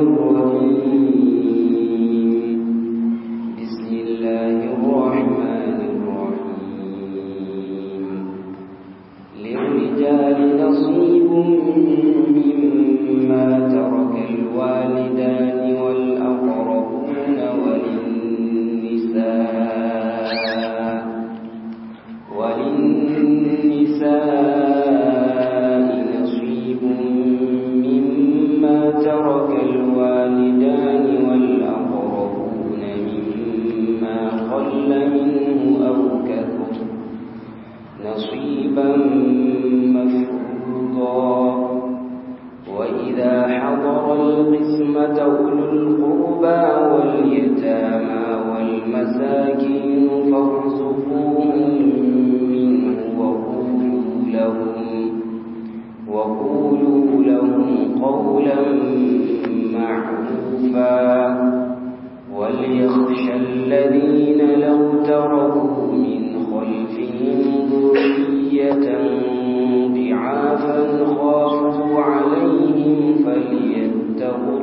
الرجيم بسم الله الرحمن الرحيم للرجال نصيب مما ترك الوالدان والأقربون وللنساء نصيب مما ترك الوالدان والأقربون مما قل منه أو كثر نصيبا مفروضا وإذا حضر القسمة أولو القربى واليتامى والمساكين فارزقوهم منه وقولوا لهم قولا معروفا وليخشى الذين لو تركوا من خلفهم ذرية ضعافا خافوا عليهم فليتقوا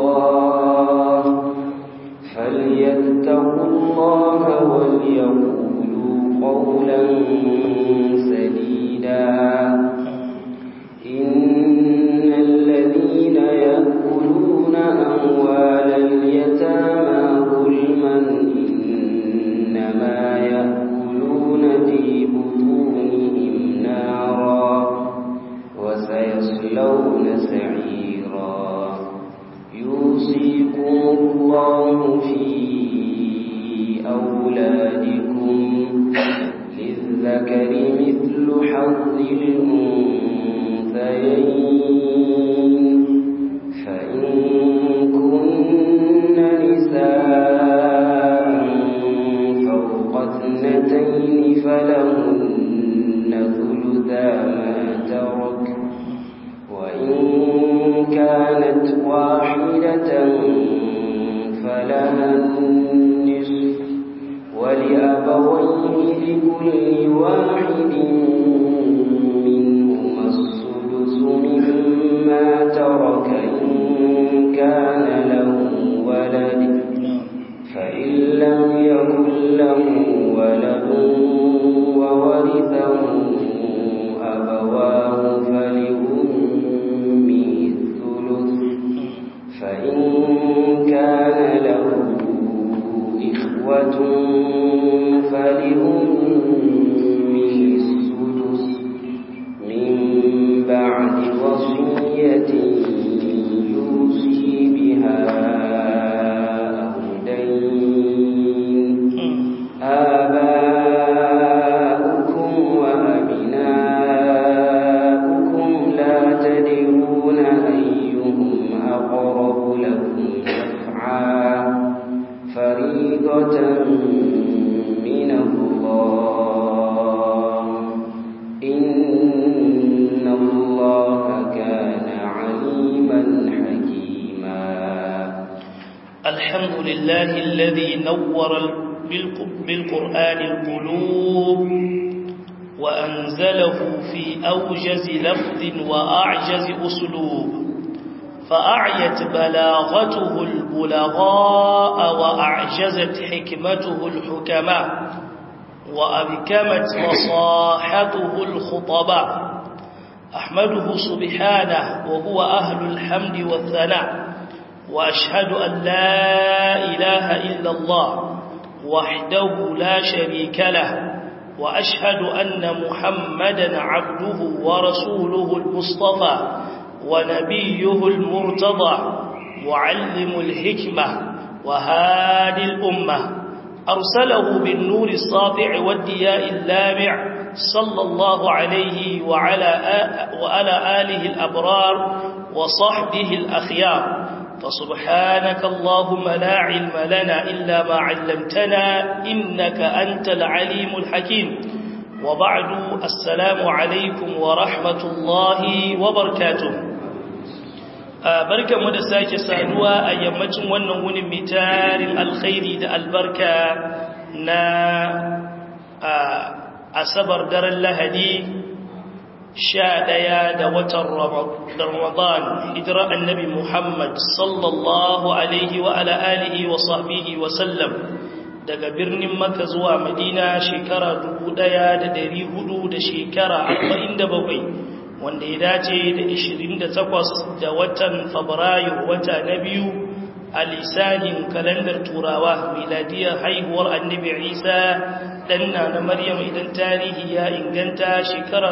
الله وليقولوا قولا سديدا إن الذين يأكلون أموال اليتامى ظلما إنما يأكلون في بطونهم نارا وسيصلون سعيرا يوصيكم الله في أولادكم للذكر مثل حظ الأنثيين فإن كن نساء فوق اثنتين فلهن ثلثا ما ترك وإن كانت واحدة فلها النصف ولأبويه لكل واحد منهما السدس مما ترك إن كان له ولد فإن لم يكن له ولد وورثه أبواه فلأمه الثلث فإن كان له إخوة فلأمه السدس من بعد وصية يوصي بها أو دين آباؤكم وأبناؤكم لا تدرون أيهم أقرب لكم نفعا فريضة من الله إن الله كان عليما حكيما الحمد لله الذي نور بالقرآن القلوب وأنزله في أوجز لفظ وأعجز أسلوب فأعيت بلاغته البلغاء وأعجزت حكمته الحكماء وأبكمت فصاحته الخطباء أحمده سبحانه وهو أهل الحمد والثناء وأشهد أن لا إله إلا الله وحده لا شريك له وأشهد أن محمدا عبده ورسوله المصطفى ونبيه المرتضى معلم الحكمة وهادي الأمة أرسله بالنور الساطع والضياء اللامع صلى الله عليه وعلى آله الأبرار وصحبه الأخيار فسبحانك اللهم لا علم لنا إلا ما علمتنا إنك أنت العليم الحكيم وبعد السلام عليكم ورحمة الله وبركاته barkanmu da sake saduwa a yammacin wannan wunin mai tarin alkhairi da albarka na asabar daren lahadi 11 da watan Ramadan hijira annabi Muhammad sallallahu alaihi wa ala alihi wa sahbihi wa sallam daga birnin Makka zuwa Madina shekara 1400 da shekara 47 wanda ya dace da 28 da watan Fabrairu wata na biyu a lisanin kalandar turawa miladiyar haihuwar annabi Isa danna na Maryam idan tarihi ya inganta shekara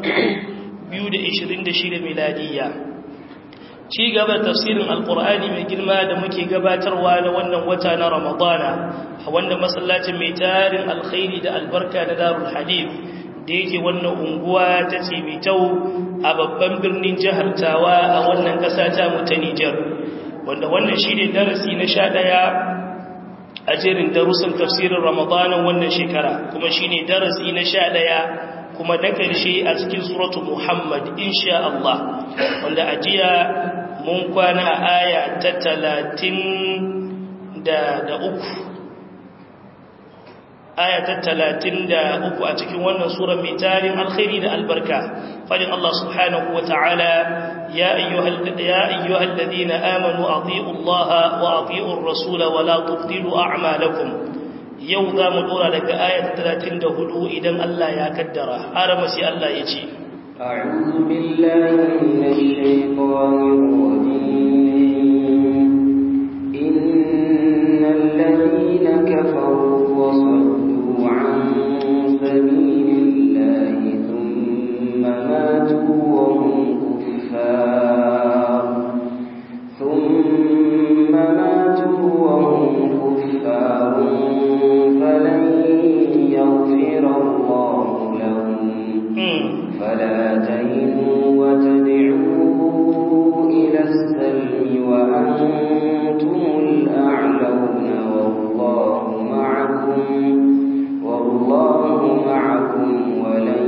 2026 miladiya. Ci gaba tafsirin alkur'ani mai girma da muke gabatarwa na wannan wata na Ramadana a wanda masallacin mai tarin alkhairi da albarka na Darul Hadith da yake wannan unguwa ta Tsimitau a babban birnin jihar Tawa a wannan ƙasa ta mu ta Nijar, wanda wannan shine darasi na 11 a jerin darussan tafsirin Ramadanan wannan shekara, kuma shine darasi na 11 kuma na ƙarshe a cikin suratu Muhammad insha Allah, wanda a jiya mun kwana a aya ta 33 aya ta 33 a cikin wannan sura mai tarin alkhairi da albarka. fadin Allah subhanahu wa ta'ala ya ayyuhal ladina amanu atii'u Allah wa atii'u ar-rasul wa la tubtilu a'malakum. yau za mu dora daga aya ta 34 idan Allah ya kaddara. arama sai Allah ya ce a'udhu billahi minash shaitanir rajim innal ladina kafaru wa عن سبيل الله ثم ماتوا وهم كفار فلن يغفر الله لهم فلا تهنوا وتدعوا إلى السلم وأنتم الأعلون والله معكم ولن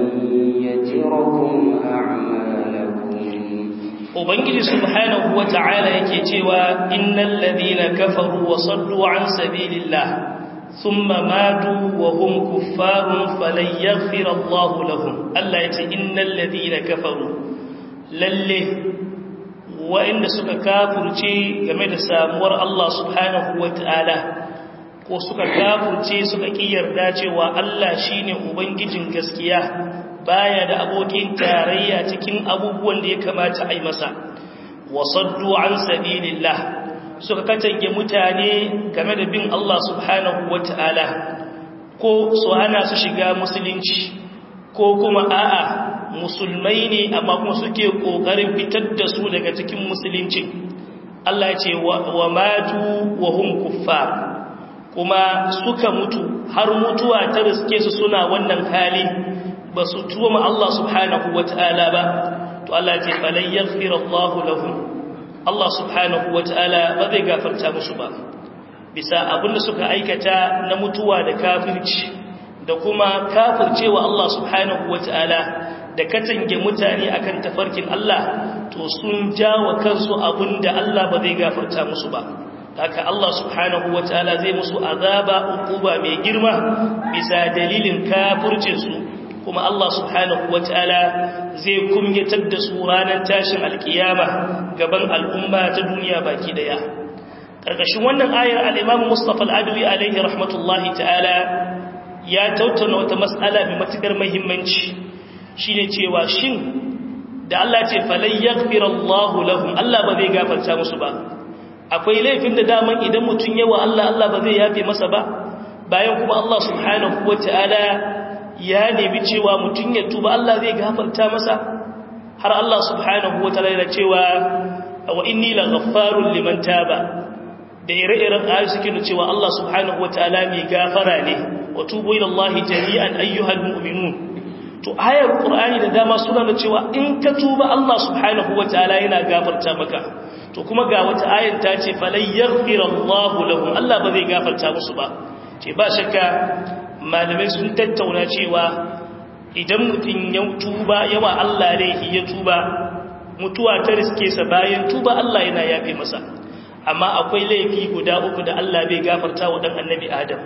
يتركم أعمالكم. Ubangiji subhanahu wa ta'ala yake cewa innal ladhina kafaru wa saddu an sabilillah thumma matu wa hum kuffarun falan yaghfira Allahu lahum. Allah yace innal ladhina kafaru, lalle wa'inda suka kafurce game da samuwar Allah subhanahu wa ta'ala, ko suka kafurce suka yarda cewa Allah shine ubangijin gaskiya, baya da abokin tarayya cikin abubuwan da ya kamata a yi masa. wasaddu an sabilillah, suka katange mutane game da bin Allah subhanahu wataala, ko su hana su shiga musulunci, ko kuma a'a musulmai ne amma kuma suke kokarin fitar da su daga cikin musulunci. Allah ya ce wa matu wa hum kuffar, kuma suka mutu har mutuwa ta riske su suna wannan hali ba su tuwa ma Allah subhanahu wata'ala ba, to Allah ce falan yaghfir Allah lahum, Allah subhanahu wata'ala ba zai gafarta musu ba bisa abinda suka aikata na mutuwa da kafirci da kuma kafircewa Allah subhanahu wata'ala da katange mutane akan tafarkin Allah, to sun jawa kansu abinda Allah ba zai gafarta musu ba. haka Allah subhanahu wataala zai musu azaba uquba mai girma bisa dalilin kafircinsu, kuma Allah subhanahu wataala zai kumyatar da su ranar tashin alkiyama gaban al'umma ta duniya baki daya. Karkashin wannan ayar al-Imam Mustafa al-Adawi alaihi rahmatullahi ta'ala ya tattauna wata mas'ala mai matukar muhimmanci, shine cewa shin da Allah ce falan yaghfirallahu lahum, Allah ba zai gafarta musu ba. Akwai laifin da daman idan mutum yawa Allah ba zai yafe masa ba, bayan kuma Allah subhanahu wata'ala ya nemi cewa mutum ya tuba Allah zai gafarta masa. Har Allah subhanahu wata'ala yana cewa wa inni laghaffarun liman taba, da ire-iren ayoyi suke da cewa Allah subhanahu wata'ala mai gafara ne, wa tubu ila Allah jami'an ayyuhal mu'minun. To ayar Qur'ani da dama suna da cewa in ka tuba Allah subhanahu wata'ala yana gafarta maka. To kuma ga wata ayar ta ce falan yaghfirallahu lahum, Allah ba zai gafarta musu ba. Ce ba shakka malamai sun tattauna cewa idan mutum ya tuba yawa Allah laifi ya tuba, mutuwa ta riske sa bayan tuba Allah yana yafe masa. Amma akwai laifi guda uku da Allah bai gafarta wa dan annabi Adam.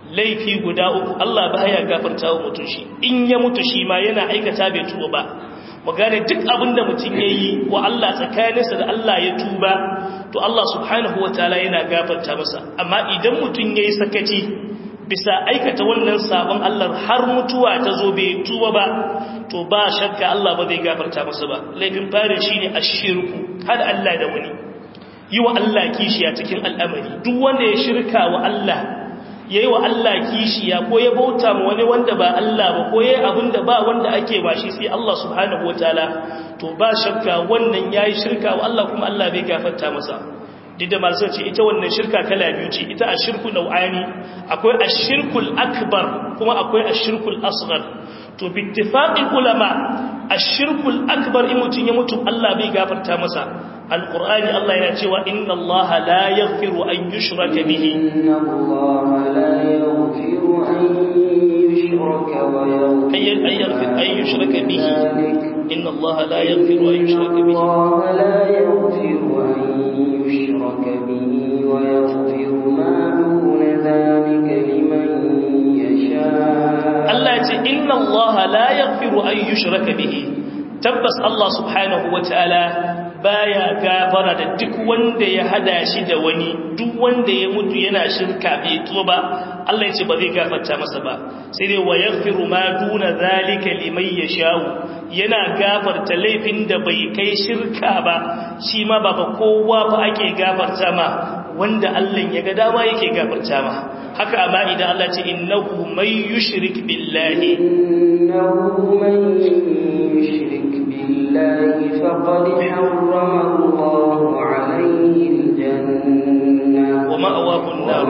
Laifi guda uku Allah baya gafarta wa mutum shi, in ya mutu shi ma yana aikata bai tuba ba. mu gane duk abinda mutum yayi wa Allah tsakaninsa da Allah ya tuba to Allah subhanahu wataala yana gafarta masa amma idan mutum yayi sakaci bisa aikata wannan sabon Allah har mutuwa ta zo bai tuba ba to ba shakka Allah ba zai gafarta masa ba laifin fare shine ashirku hada Allah da wani yi wa Allah kishiya cikin al'amari duk wanda ya shirka wa Allah yayi wa Allah kishiya ko ya bauta ma wani wanda ba Allah ba ko yayi abinda ba wanda ake bashi sai Allah subhanahu wataala to ba shakka wannan yayi shirka wa Allah kuma Allah bai gafarta masa dida masu ce ita wannan shirka kala biyu ce ita ashirku nau'ani akwai ashirkul akbar kuma akwai ashirkul asghar to bi ittifaqil ulama ashirkul akbar in mutun ya mutu Allah bai gafarta masa alqur'ani Allah yana cewa inna Allah la yaghfiru an yushraka bihi inna Allah la yaghfiru an yushraka wa yaghfiru an yushraka bihi inna Allah la yaghfiru an yushraka bihi Allah la yaghfiru an yushraka bihi wa yaghfiru ma duna dhalika liman yasha Allah ce inna Allah la yaghfiru an yushraka bihi tabbas Allah subhanahu wataala baya gafara da duk wanda ya hada shi da wani duk wanda ya mutu yana shirka bai tuba Allah ya ce ba zai gafarta masa ba sai dai wa yaghfiru ma duna zalika liman yasha'u yana gafarta laifin da bai kai shirka ba shi ma ba kowa fa ake gafarta ma wanda Allah ya ga dama yake gafarta ma haka amma idan Allah ce innahu may yushrik billahi innahu may yushrik billahi faqad harrama Allahu alayhi al-jannah wa ma'wahu an-nar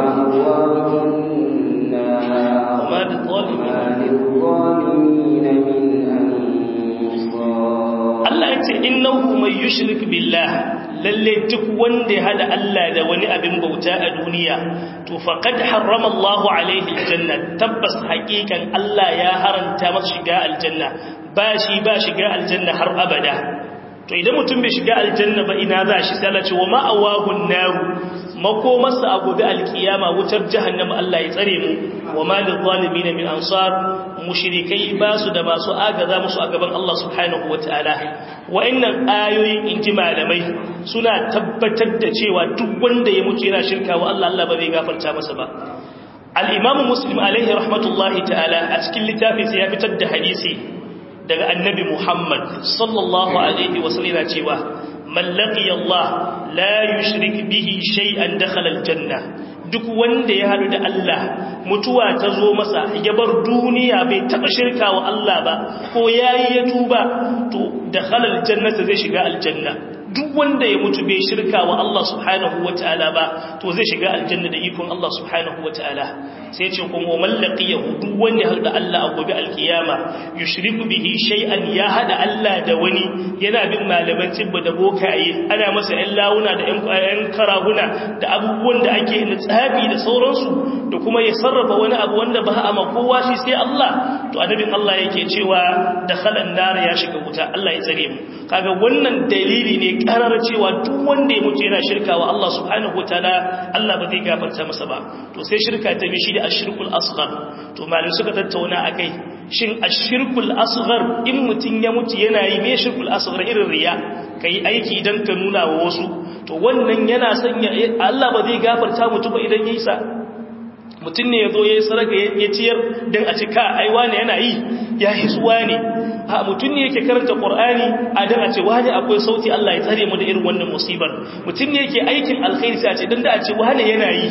wa ma lidh-dhalimin min ansar Allah ya ce innahu may yushrik billahi lalle duk wanda ya hada Allah da wani abin bauta a duniya to faqad harrama Allahu alaihi aljanna tabbas haqiqan Allah ya haranta masa shiga aljanna ba shiga aljanna har abada to idan mutum bai shiga aljanna ba ina za shi sai Allah ce wa ma'awahu an-nar makomarsa a gobe alkiyama wutar jahannama Allah ya tsare mu wa ma lidh-dhalimin min ansar mushrikai ba su da masu agaza musu a gaban Allah subhanahu wataala wa'annan ayoyin inji malamai suna tabbatar da cewa duk wanda ya mutu yana shirka wa Allah Allah ba zai gafarta masa ba al-Imam Muslim alaihi rahmatullahi ta'ala a cikin littafin sa ya fitar da hadisi daga annabi Muhammad sallallahu alaihi wasallam cewa man laqiya Allah la yushrik bihi shay'an dakhala al-janna duk wanda ya haɗu da Allah mutuwa ta zo masa ya bar duniya bai taɓa shirka wa Allah ba ko yayi ya tuba to da halal jannata zai shiga aljanna duk wanda ya mutu bai shirka wa Allah subhanahu wataala ba to zai shiga aljanna da ikon Allah subhanahu wataala sai ce kuma mallaqiyahu duk wanda ya haɗu da Allah a gobe alkiyama yushriku bihi shay'an ya haɗa Allah da wani yana bin malaman tibba da bokaye ana masa ƴan lawuna da ƴan karahuna da abubuwan da ake na tsabi da sauransu da kuma ya sarrafa wani abu wanda ba a makowa shi sai Allah to annabin Allah yake cewa da khalan nar ya shiga wuta Allah ya tsare mu kaga wannan dalili ne karar cewa duk wanda ya mutu yana shirka wa Allah subhanahu wataala Allah ba zai gafarta masa ba to sai shirka ta bi shi da ashirkul asghar to malai suka tattauna akai shin ashirkul asghar in mutun ya mutu yana yi me shirkul asghar irin riya kai aiki dan ka nuna wa wasu to wannan yana sanya Allah ba zai gafarta mutu ba idan yayi sa mutun ne yazo yayi saraka ya ciyar dan a cika ai wani yana yi ya hisuwa ne ha mutun ne yake karanta Qur'ani a dan a ce wani akwai sauti Allah ya tsare mu da irin wannan musibar mutun ne yake aikin alkhairi sai a ce dan da a ce wani yana yi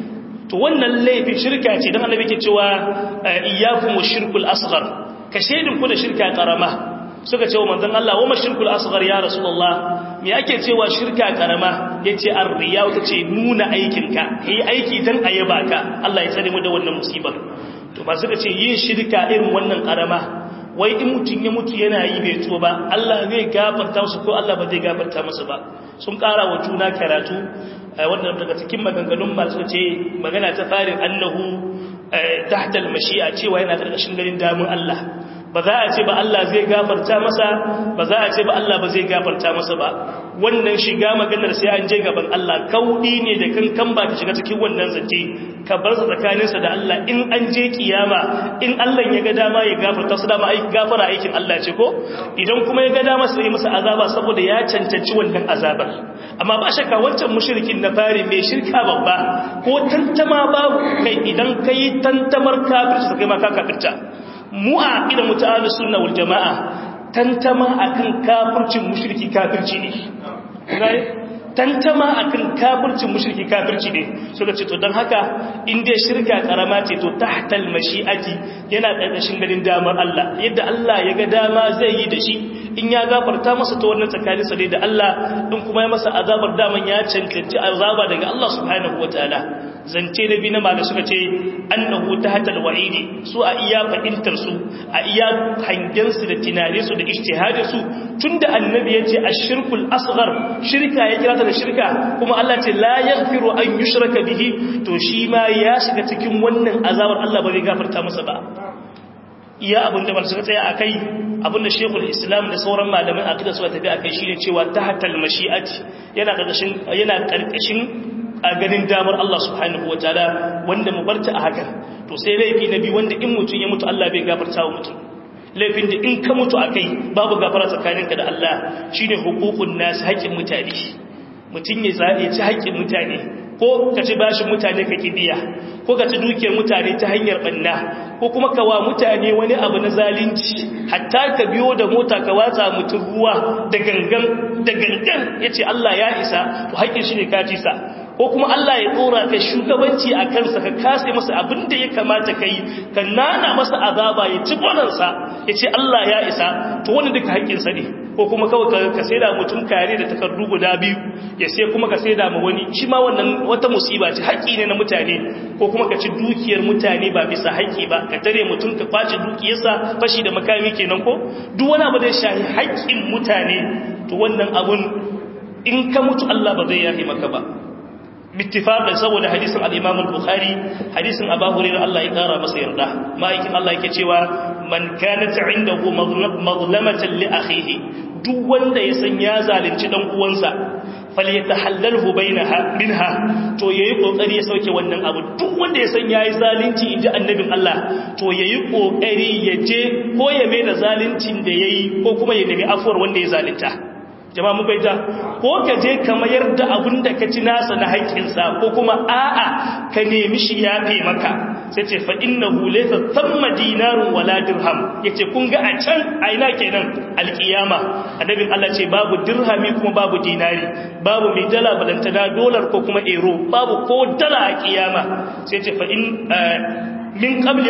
to wannan laifin shirka ce dan annabi yake cewa iyyakum washirkul asghar ka shedin ku da shirka karama suka ce wa manzon Allah wa mashirkul asghar ya rasulullah me yake cewa shirka karama yace ar-riya tace nuna aikinka kai aiki dan ayaba ka Allah ya tsare mu da wannan musibar to ba suka ce yin shirka irin wannan karama wai in mutun ya mutu yana yi bai tuba ba Allah zai gafarta su ko Allah ba zai gafarta masa ba sun kara wa juna karatu wannan daga cikin maganganun masu ce magana ta farin annahu tahta al-mashi'a cewa yana karkashin ganin damun Allah ba za a ce ba Allah zai gafarta masa ba za a ce ba Allah ba zai gafarta masa ba wannan shiga maganar sai an je gaban Allah kaudi ne da kankan ba ta shiga cikin wannan zance ka bar sa tsakaninsa da Allah in an je kiyama in Allah ya ga dama ya gafarta su dama gafara aikin Allah ce ko idan kuma ya ga dama sai masa azaba saboda ya cancanci wannan azabar amma ba shakka wancan mushrikin na fari mai shirka babba ko tantama babu kai idan kai tantamar kafirci sai ma ka kafirta mu a idan muta'allis sunna wal jamaa tantama akan kafircin mushriki kafirci ne tantama akan kafircin mushriki kafirci ne suka ce to dan haka in dai shirka karama ce to tahtal mashi'ati yana karkashin ganin damar Allah yadda Allah ya ga dama zai yi da shi in ya gafarta masa to wannan tsakanin sa ne da Allah in kuma ya masa azabar daman ya cancanci azaba daga Allah subhanahu wataala zance da bi na malai suka ce annahu tahtal wa'idi su a iya fahimtar su a iya hangen su da tunane su da ijtihadi su tunda annabi yace ashirkul asghar shirka ya kira ta da shirka kuma Allah ce la yaghfiru an yushraka bihi to shi ma ya shiga cikin wannan azabar Allah ba zai gafarta masa ba iya abinda ba suka tsaya akai abinda Sheikhul Islam da sauran malaman aqida suka tafi akai shine cewa tahtal mashi'ati yana karkashin a ganin damar Allah subhanahu wataala wanda mu barta a hakan to sai laifi nabi wanda in mutun ya mutu Allah bai gafarta wa mutum laifin da in ka mutu akai babu gafara tsakaninka da Allah shine hukukun nas haƙin mutane mutun ya ci haƙin mutane ko ka ci bashin mutane ka kibiya ko ka ci dukiyar mutane ta hanyar banna ko kuma ka wa mutane wani abu na zalunci hatta ka biyo da mota ka watsa mutum ruwa da gangan yace Allah ya isa to haƙin shi ne ka ci sa ko kuma Allah ya dora ka shugabanci a kansa ka kase masa abin da ya kamata ka yi ka nana masa azaba ya ci bonansa ya ce Allah ya isa to wani duka haƙƙinsa ne ko kuma kawai ka saida mutum kare da takardu guda biyu ya sai kuma ka saida ma wani shi ma wannan wata musiba ce haƙƙi ne na mutane ko kuma ka ci dukiyar mutane ba bisa haƙƙi ba ka tare mutum ka kwace dukiyarsa fashi da makami kenan ko duk wani abu da ya shahi haƙƙin mutane to wannan abun in ka mutu Allah ba zai yafe maka ba bittifaqan saboda hadisin al-Imam al-Bukhari hadisin Abu Hurairah Allah ya kara masa yarda ma'aikin Allah yake cewa man kanat indahu mazlamatan li akhihi duk wanda ya san ya zalunci dan uwansa falyatahallalhu minha to yayi kokari ya sauke wannan abu duk wanda ya san yayi zalunci inji annabin Allah to yayi kokari ya je ko ya mai da zaluncin da yayi ko kuma ya nemi afuwar wanda ya zalunta jama'a mun baita ko ka je ka mayar da abin da ka ci nasa na haƙƙinsa ko kuma a'a ka nemi shi yafe maka sai ce fa innahu laysa thamma dinarun wala dirham yace kun ga a can aina kenan alkiyama annabin Allah ce babu dirhami kuma babu dinari babu mai dala balantana dollar ko kuma euro babu ko dala a kiyama sai ce fa in min qabli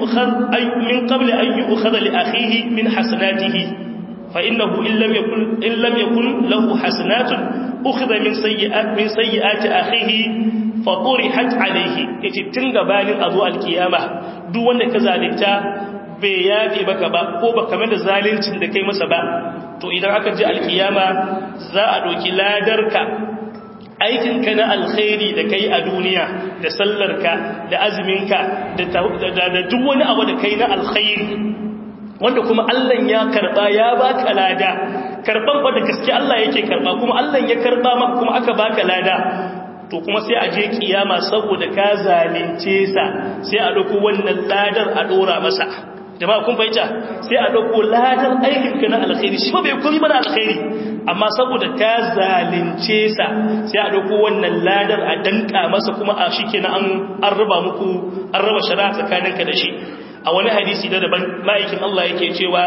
an yu'khadha li akhihi min hasanatihi فإنه إن لم يكن له حسنات أخذ من سيئات أخيه فطرحت عليه yace tun gabanin azu alkiyama duk wanda ka zalunta bai yafe baka ba ko baka mai da zaluncin da kai masa ba to idan aka ji alkiyama za a doki ladarka aikinka na alkhairi da kai a duniya da sallarka da azuminka da duk wani abu da kai na alkhairi wanda kuma Allah ya karba ya baka lada karban ba da gaske Allah yake karba kuma Allah ya karba maka kuma aka baka lada to kuma sai a je kiyama saboda ka zalunce sa sai a dauko wannan ladar a dora masa jama'a kun fahimta sai a dauko ladar aikin ka na alkhairi shi ba bai komi ba na alkhairi amma saboda ka zalunce sa sai a dauko wannan ladar a danka masa kuma a shikenan an raba shari'a tsakaninka da shi a wani hadisi da daban ma'aikin Allah yake cewa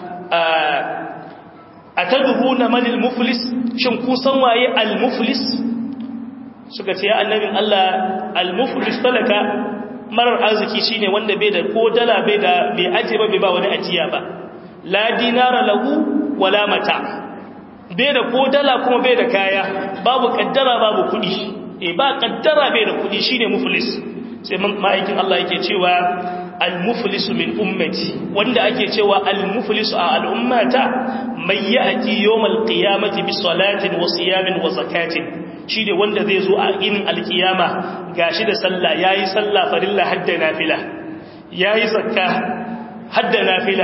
atadhuna man al-muflis shin ku san waye al-muflis suka ce ya annabin Allah al-muflis talaka marar arziki shine wanda bai da ko dala bai aje ba bai ba wani ajiya ba la dinara lahu wala mata bai da ko dala kuma bai da kaya babu kaddara babu kudi ba kaddara bai da kudi shine muflis sai ma'aikin Allah yake cewa al-muflisu min ummati wanda ake cewa al-muflisu a al'ummata mai ya'ti yawmal qiyamati bi salatin wa siyamin wa zakatin shine wanda zai zo a inin al-qiyama gashi da sallah yayi sallah farilla hadda nafila yayi zakka hadda nafila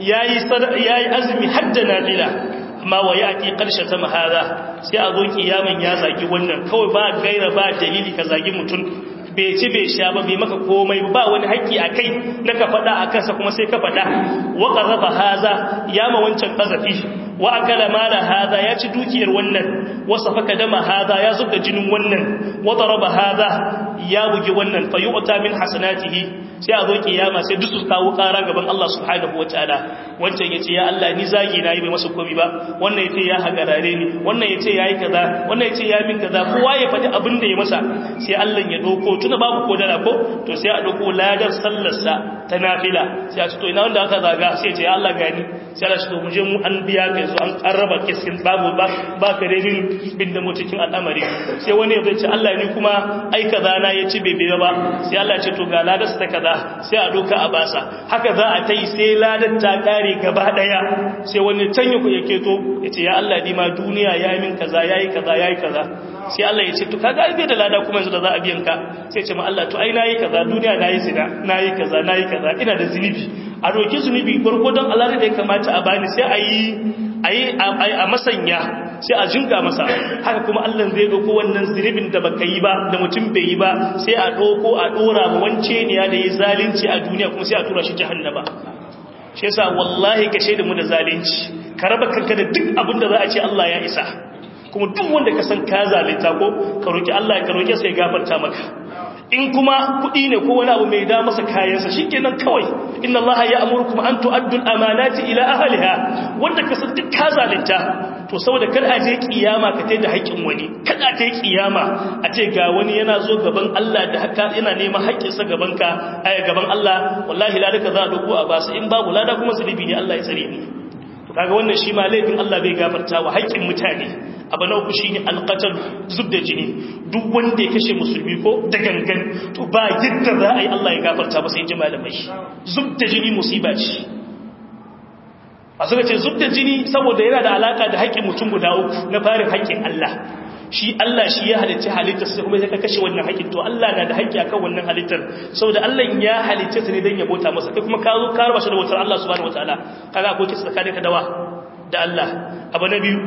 yayi azumi hadda nafila amma wa yaqi qarsha ta mahada sai a zo kiyaman ya zagi wannan kawai ba gaira ba dalili ka zagi mutun bai ci bai sha ba bai maka komai ba wani haƙƙi a kai na ka faɗa a kansa kuma sai ka faɗa wa ƙazafa haza ya ma wancan ƙazafi wa akala mala haza ya ci dukiyar wannan wa safaka dama haza ya zubda jinin wannan wa daraba haza ya bugi wannan fa yu'ta min hasanatihi sai a zo kiyama sai duk su kawo ƙara gaban Allah subhanahu wataala wancan yace ya Allah ni zagi nayi bai masa komai ba wannan yace ya hagarare ni wannan yace yayi kaza wannan yace ya min kaza kowa ya faɗi abin da ya masa sai Allah ya doko tuna babu ko dala ko to sai a doko ladar sallarsa ta nafila sai a ce to ina wanda aka zaga sai ya ce ya Allah gani sai Allah shi to mu je mu an biya kai su an raba kiskin babu ba ka renin bin da mu cikin al'amari sai wani ya ce Allah ni kuma ai kaza na ya ci bebe ba sai Allah ya ce to ga ladar ta kaza sai a doka a basa haka za a tai sai ladar ta kare gaba daya sai wani can ya keto ya ce ya Allah ni ma duniya yayi min kaza yayi kaza yayi kaza sai Allah ya ce to kaga ai bai da lada kuma yanzu da za a biyan ka sai ce ma Allah to ai nayi kaza duniya nayi zina nayi kaza ina da zinubi a roki zunubi gurgudan Allah da ya kamata a bani sai a masanya sai a jinga masa haka kuma Allah zai dauko wannan zunubin da baka yi ba da mutum bai yi ba sai a dauko a dora mu wance ne ya da yi zalunci a duniya kuma sai a tura shi jahannama shi yasa wallahi ka shaida mu da zalunci ka raba kanka da duk abin da za a ce Allah ya isa kuma duk wanda ka san ka zalunta ko ka roki Allah ka roke sai gafarta maka in kuma kudi ne ko wani abu mai da masa kayansa shikenan kawai inna allaha ya'murukum an tu'addu al-amanati ila ahliha wanda ka san duk ka zalunta to saboda kar a je kiyama ka tai da haƙin wani kada ta yi kiyama a ce ga wani yana zo gaban Allah da haka yana neman haƙƙinsa gaban ka gaban Allah wallahi ladaka za a dauko a basu in babu lada kuma zunubi ne Allah ya tsare ni to kaga wannan shi ma laifin Allah bai gafarta wa haƙƙin mutane abu na uku shine alqatal zubda jini duk wanda ya kashe musulmi ko da gangan to ba yadda za a yi Allah ya gafarta ba sai ji malamai zubda jini musiba ce a suka ce zubda jini saboda yana da alaka da haƙƙin mutum guda uku na farin haƙƙin Allah shi Allah shi ya halitta halittar sai kuma ya kashe wannan haƙƙin to Allah na da haƙƙi akan wannan halittar saboda Allah ya halitta sa ne dan ya bauta masa kai kuma ka zo ka raba shi da bautar Allah subhanahu wataala kaga akwai kisa tsakaninka da Allah abu na biyu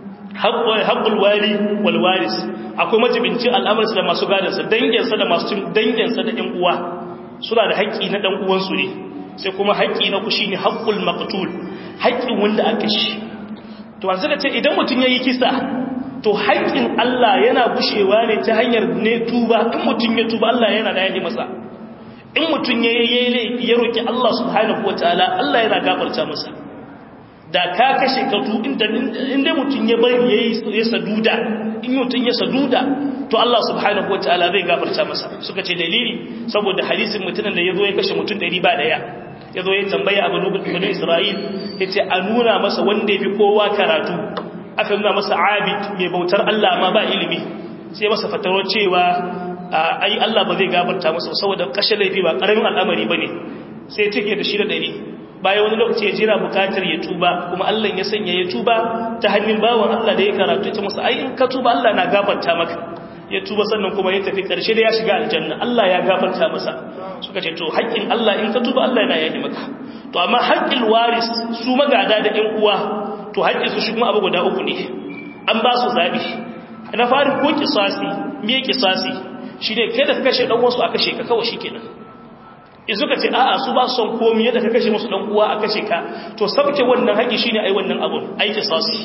haƙƙul wali wal waris akwai majibinci al'amarsa da masu gadansa danginsa da masu danginsa da ƴan uwa suna da haƙƙi na ɗan uwansu ne sai kuma haƙƙi na ku shine haƙƙul maqtul haƙƙin wanda aka shi to an saka ce idan mutum yayi kisa to haƙƙin Allah yana bushewa ne ta hanyar ne tuba in mutum ya tuba Allah yana da yaji masa in mutum ya roki Allah subhanahu wataala Allah yana gafarta masa da ka kashe ka tu inda mutum ya bari ya saduda in mutum ya saduda to Allah subhanahu wataala zai gafarta masa suka ce dalili saboda hadisin mutumin da yazo ya kashe mutum 100 ba daya yazo ya tambaya Abu Bakr Isra'il yace a nuna masa wanda yafi kowa karatu aka nuna masa abid mai bautar Allah ma ba ilimi sai masa fataro cewa ai Allah ba zai gafarta masa saboda kashe laifi ba karamin al'amari bane sai take da shi da 100 bayan wani lokaci ya jira bukatar ya tuba kuma Allah ya sanya ya tuba ta hannun bawan Allah da ya karatu ya ce masa ai in ka tuba Allah na gafarta maka ya tuba sannan kuma ya tafi karshe da ya shiga aljanna Allah ya gafarta masa suka ce to haƙƙin Allah in ka tuba Allah yana yaji maka to amma haƙƙin waris su magada da ƴan uwa to haƙƙin su shi kuma abu guda uku ne an ba su zabi na farin ko kisasi me kisasi shine kai da ka kashe dan wasu a kashe ka kawai shikenan in suka ce a'a su ba son komai yadda ka kashe musu dan uwa a kashe ka to sabke wannan haƙi shine ai wannan abun ai kisasi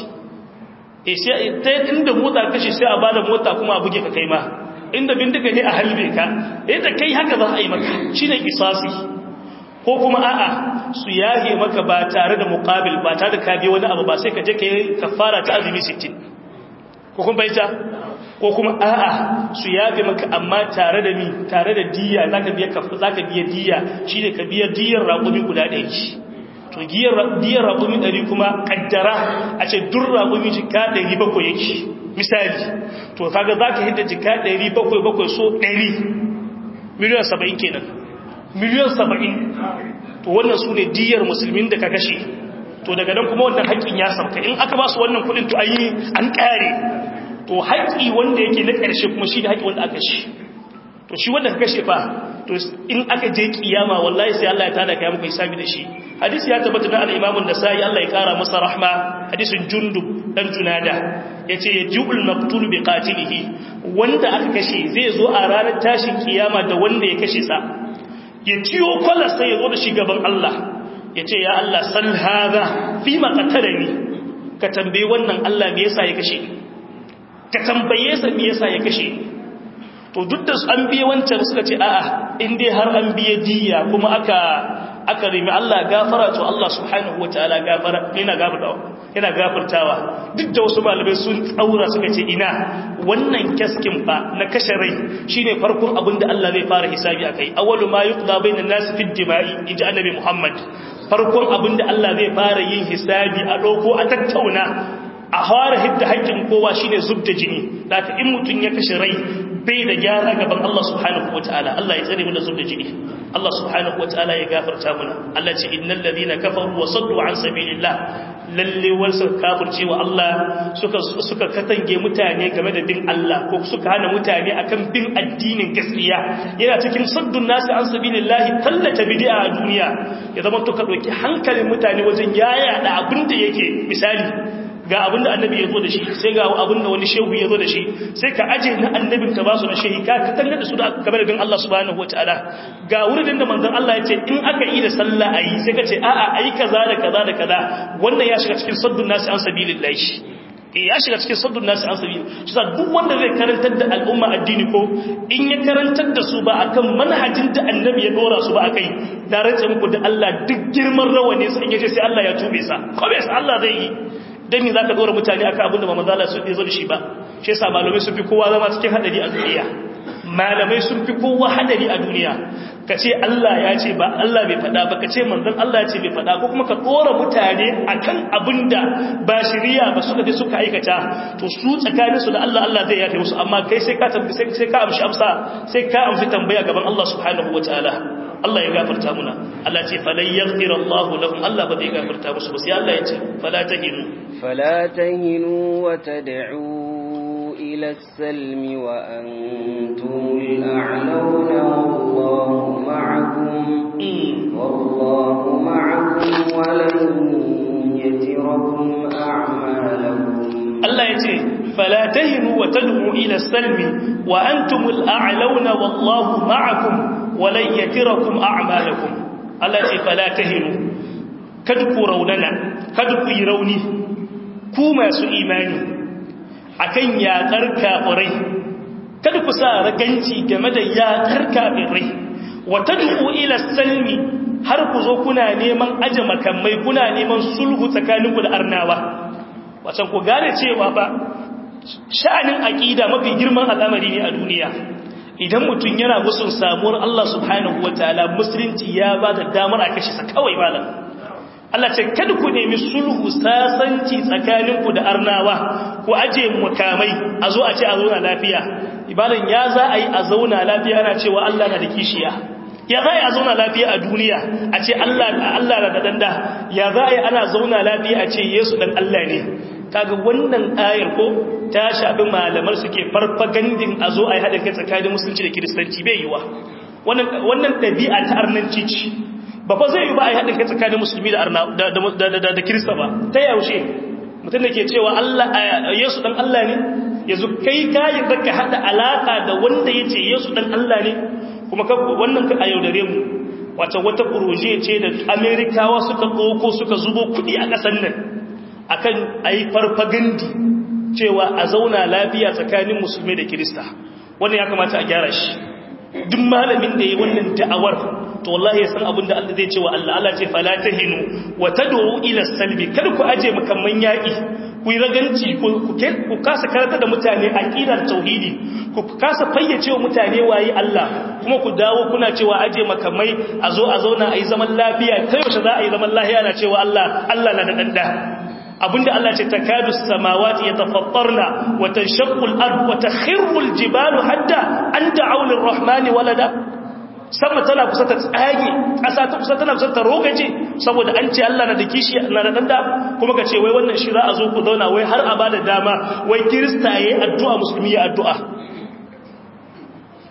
sai ta inda mota kashe sai a bada mota kuma a buge ka kai ma inda bindiga ne a halbe ka yadda kai haka za a yi maka shine kisasi ko kuma a'a su yahe maka ba tare da muqabil ba tare da ka bi wani abu ba sai ka je ka yi kafara ta azumi 60 ko kun bayyana ko kuma a'a su yafe maka amma tare da diya zaka biya diya shine ka biya diyar raƙumi guda 100 to diyar raƙumi 100 kuma kaddara a ce dur raƙumi jika 700 yake misali to kaga zaka hidda jika 700 so 100 miliyan 70 kenan miliyan 70 to wannan sune diyar musulmin da ka kashe to daga nan kuma wannan haƙƙin ya sauka in aka ba su wannan kudin to ayi an kare to haƙƙi wanda yake na ƙarshe kuma shi da haƙƙi wanda aka shi to shi wanda ka kashe fa to in aka je kiyama wallahi sai Allah ya tada kai muku hisabi da shi hadisi ya tabbata na al-Imam an-Nasa'i Allah ya kara masa rahma hadisin Jundub dan Junada yace yajul maqtul bi qatilihi wanda aka kashe zai zo a ranar tashin kiyama da wanda ya kashe sa ya ciyo kwala sai ya zo da shi gaban Allah yace ya Allah sal hadha fi ma qatalani ka tambaye wannan Allah me yasa ya kashe ka tambaye sa me yasa ya kashe to duk da an biye wancan suka ce a'a in dai har an biye diya kuma aka rimi Allah gafara to Allah subhanahu wataala yana gafartawa duk da wasu malamai sun tsaura suka ce ina wannan kaskin fa na kashe rai shine farkon abin da Allah zai fara hisabi akai awwalu ma yuqda bainan nas fi dima'i inji annabi Muhammad farkon abin da Allah zai fara yin hisabi a doko a tattauna a fara hidda haƙƙin kowa shine zubda jini daga in mutun ya kashe rai bai da gyara gaban Allah subhanahu wataala Allah ya tsare mu da zubda jini Allah subhanahu wataala ya gafarta mana Allah ce innal ladina kafaru wa saddu an sabilillah lalle wasu kafirce wa Allah suka katange mutane game da bin Allah ko suka hana mutane akan bin addinin gaskiya yana cikin saddun nasu an sabilillah tallata bid'a a duniya ya zama to ka dauki hankalin mutane wajen yaya da abin da yake misali ga abinda annabi ya zo da shi sai ga abinda wani shehu ya zo da shi sai ka aje na annabin ka ba su na shehi ka tanga da su da game da bin Allah subhanahu wataala ga wurin da manzon Allah ya ce in aka yi da sallah ayi sai ka ce a'a ayi kaza da kaza da kaza wannan ya shiga cikin saddun nasi an sabilillah ya shiga cikin saddun nasi an sabilillah shi duk wanda zai karantar da al'umma addini ko in ya karantar da su ba akan manhajin da annabi ya dora su ba akai da rantsa muku da Allah duk girman rawani sai yace sai Allah ya tube sa ko bai sa Allah zai yi dan me zaka dora mutane akan abin da manzo Allah sun zo da shi ba shi yasa malamai sun fi kowa zama cikin hadari a duniya malamai sun fi kowa hadari a duniya kace Allah ya ce ba Allah bai fada ba kace manzon Allah ya ce bai fada ko kuma ka dora mutane akan abinda ba shari'a ba suka je suka aikata to su tsakanin su da Allah zai yafe musu amma kai sai ka tambaye sai ka amshi amsa sai ka amshi tambaya gaban Allah subhanahu wataala Allah ya gafarta muna Allah ce falan yaghfirallahu lahum Allah ba zai gafarta musu ba sai Allah ya ce fala tahinu wa tad'u ila as-salmi wa antumul a'launa wallahu ma'akum wa lan yatirakum a'malakum Allah ya ce fala tahinu wa tad'u ila as-salmi wa antumul a'launa wallahu ma'akum walan yatirakum a'malakum Allah ce fala tahinu kad ku raunana kad ku yi rauni ku masu imani akan yakar kafirai kad ku sa raganci game da yakar kafirai wa tad'u ila salmi har ku zo kuna neman aje makamai kuna neman sulhu tsakaninku da arnawa wacan ku gane cewa ba sha'anin aqida mafi girman al'amari ne a duniya idan mutum yana musun samuwar Allah subhanahu wataala musulunci ya ba da damar a kashe sa kawai malam Allah ce kada ku nemi sulhu sasanci tsakaninku da arnawa ku aje mukamai a zo a ce a zauna lafiya ibadan ya za a yi a zauna lafiya ana cewa Allah na da kishiya ya za a yi a zauna lafiya a duniya a ce Allah na da danda ya za a yi ana zauna lafiya a ce Yesu dan Allah ne kaga wannan ayar ko ta shafi malamar suke farfagandin a zo a yi haɗa kai tsakanin musulunci da kiristanci bai yiwa wannan ɗabi'a ta arnanci ce ba fa zai yi ba a yi haɗin kai tsakanin musulmi da kirista ba ta yaushe mutum da ke cewa Yesu ɗan Allah ne yanzu kai kayan da ka haɗa alaƙa da wanda ya ce Yesu ɗan Allah ne kuma wannan ka a yaudare mu wata proje ce da Amerikawa suka ɗauko suka zubo kuɗi a ƙasar nan akan a yi farfagandi cewa a zauna lafiya tsakanin musulmi da kirista wannan ya kamata a gyara shi duk malamin da ya wannan da'awar to wallahi ya san abin da Allah zai ce wa Allah ce fala tahinu wa tad'u ila salbi kada ku aje makamman yaki ku yi raganci ku kasa karanta da mutane aqidar tauhidi ku kasa fayyace wa mutane waye Allah kuma ku dawo kuna cewa aje makamai a zo a zauna a yi zaman lafiya kai yaushe za a yi zaman lafiya na cewa Allah na da danda abinda Allah ce takadu samawati yatafattarna wa tanshaqqu al-ard wa takhirru al-jibalu hatta an da'u lir-rahmani walada sama tana kusa ta tsage ƙasa ta kusa tana kusa ta rogaje saboda an ce Allah na da kishi na da danda kuma ka ce wai wannan shi za a zo ku zauna wai har a bada dama wai kirista yayi addu'a musulmi ya addu'a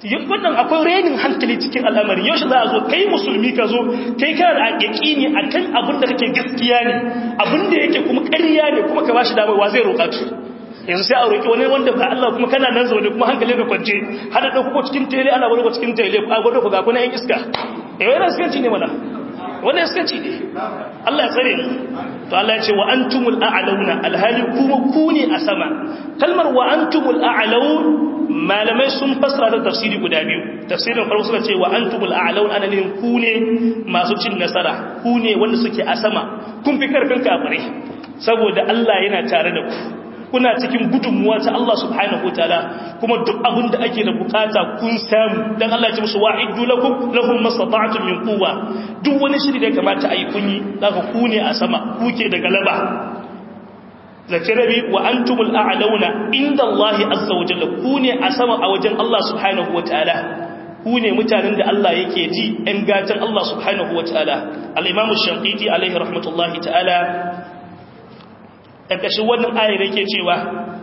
wannan akwai renin hankali cikin al'amari. Yaushe za a zo kai musulmi ka zo kai kana da yaqini akan abin da kake gaskiya ne, abin da yake kuma ƙarya ne, kuma ka bashi damar wa zai roƙa ki. Yanzu sai a roƙi wani wanda ba Allah kuma kana nan zaune kuma hankalin ka kwance har da dauko cikin tele ana gwada cikin tele a gwada ku ga kuna yan iska. Wannan iskanci ne mana, wannan iskanci ne. Allah ya tsare mu. To Allah ya ce wa antumul a'launa, alhali kuma ku ne a sama. Kalmar wa antumul a'laun malamai sun fassara da tafsiri guda biyu. Tafsirin farko suka ce wa antumul a'laun ana nufin ku ne masu cin nasara, ku ne wanda suke a sama, kun fi karfin kafirai saboda Allah yana tare da ku. Kuna cikin gudunmuwa ta Allah subhanahu wataala, kuma duk abin da ake da bukata kun samu. Dan Allah ya ce musu wa'iddu lahum mastata'tum min quwwa, duk wani shiri da kamata ayi kun yi, zaka ku ne a sama, kuke da galaba. Zakirabi wa antumul a'launa inda Allah azza wa jalla, ku ne a sama a wajen Allah subhanahu wataala, ku ne mutanen da Allah yake ji, ɗan gatan Allah subhanahu wataala. Al-Imam Ash-Shanqiti alaihi rahmatullahi ta'ala ƙarƙashin wannan ayar yake cewa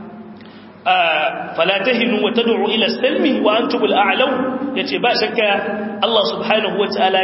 fala tahinu wa tad'u ila salmi wa antum al-a'law, yace ba shakka Allah subhanahu wataala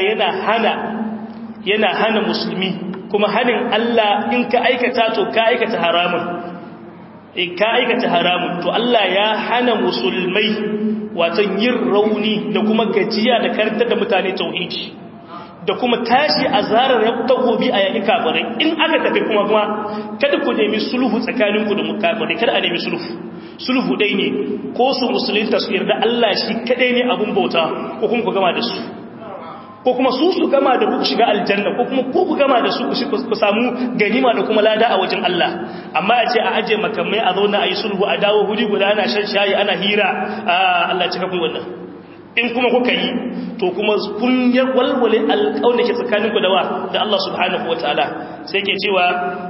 yana hana musulmi, kuma hanin Allah in ka aikata to ka aikata haramun, in ka aikata haramun to Allah ya hana musulmai watan yin rauni da kuma gajiya da karantar da mutane tauhidi da kuma tashi a zarar takobi a yaƙi kafirai. In aka tafi kuma kada ku nemi sulhu tsakaninku da kafirai, kada a nemi sulhu dai ne, ko su musulunta su yarda Allah shi kadai ne abun bauta, ko kuma ku gama da su, ko kuma su gama da ku shiga aljanna, ko kuma ku gama da su ku samu ganima da kuma lada a wajen Allah. Amma a ce a aje makamai a zauna a yi sulhu, a dawo huri guda ana shan shayi ana hira, Allah cika kuyi wannan. In kuma kuka yi to kuma kun walwale alƙawarin da ke tsakaninku da Allah subhanahu wataala. Sai ke cewa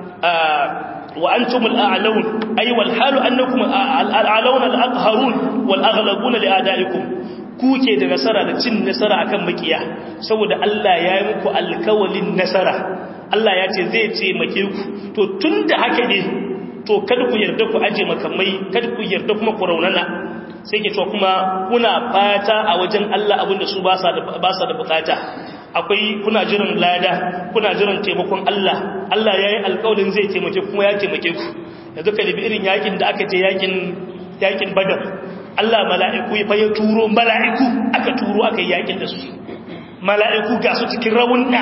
wa antumul a'laun, ay wal halu annakum al-a'laun al-aqharun wal aghlabun li a'daikum, kuke da nasara da cin nasara akan makiya, saboda Allah ya yi muku alƙawarin nasara. Allah ya ce zai taimake ku. To tunda haka ne, to kada ku yarda ku aje makamai, kada ku yarda kuma ku raunana. Sai ke cewa kuma kuna fata a wajen Allah abinda su ba sa da bukata. Akwai kuna jiran lada, kuna jiran taimakon Allah. Allah ya yi alƙawarin zai taimake kuma ya taimake ku. Yanzu ka libi irin yakin da aka je yakin Badar. Allah mala'iku ya turo mala'iku, aka turo aka yi yakin da su. Mala'iku ga su cikin rawunna.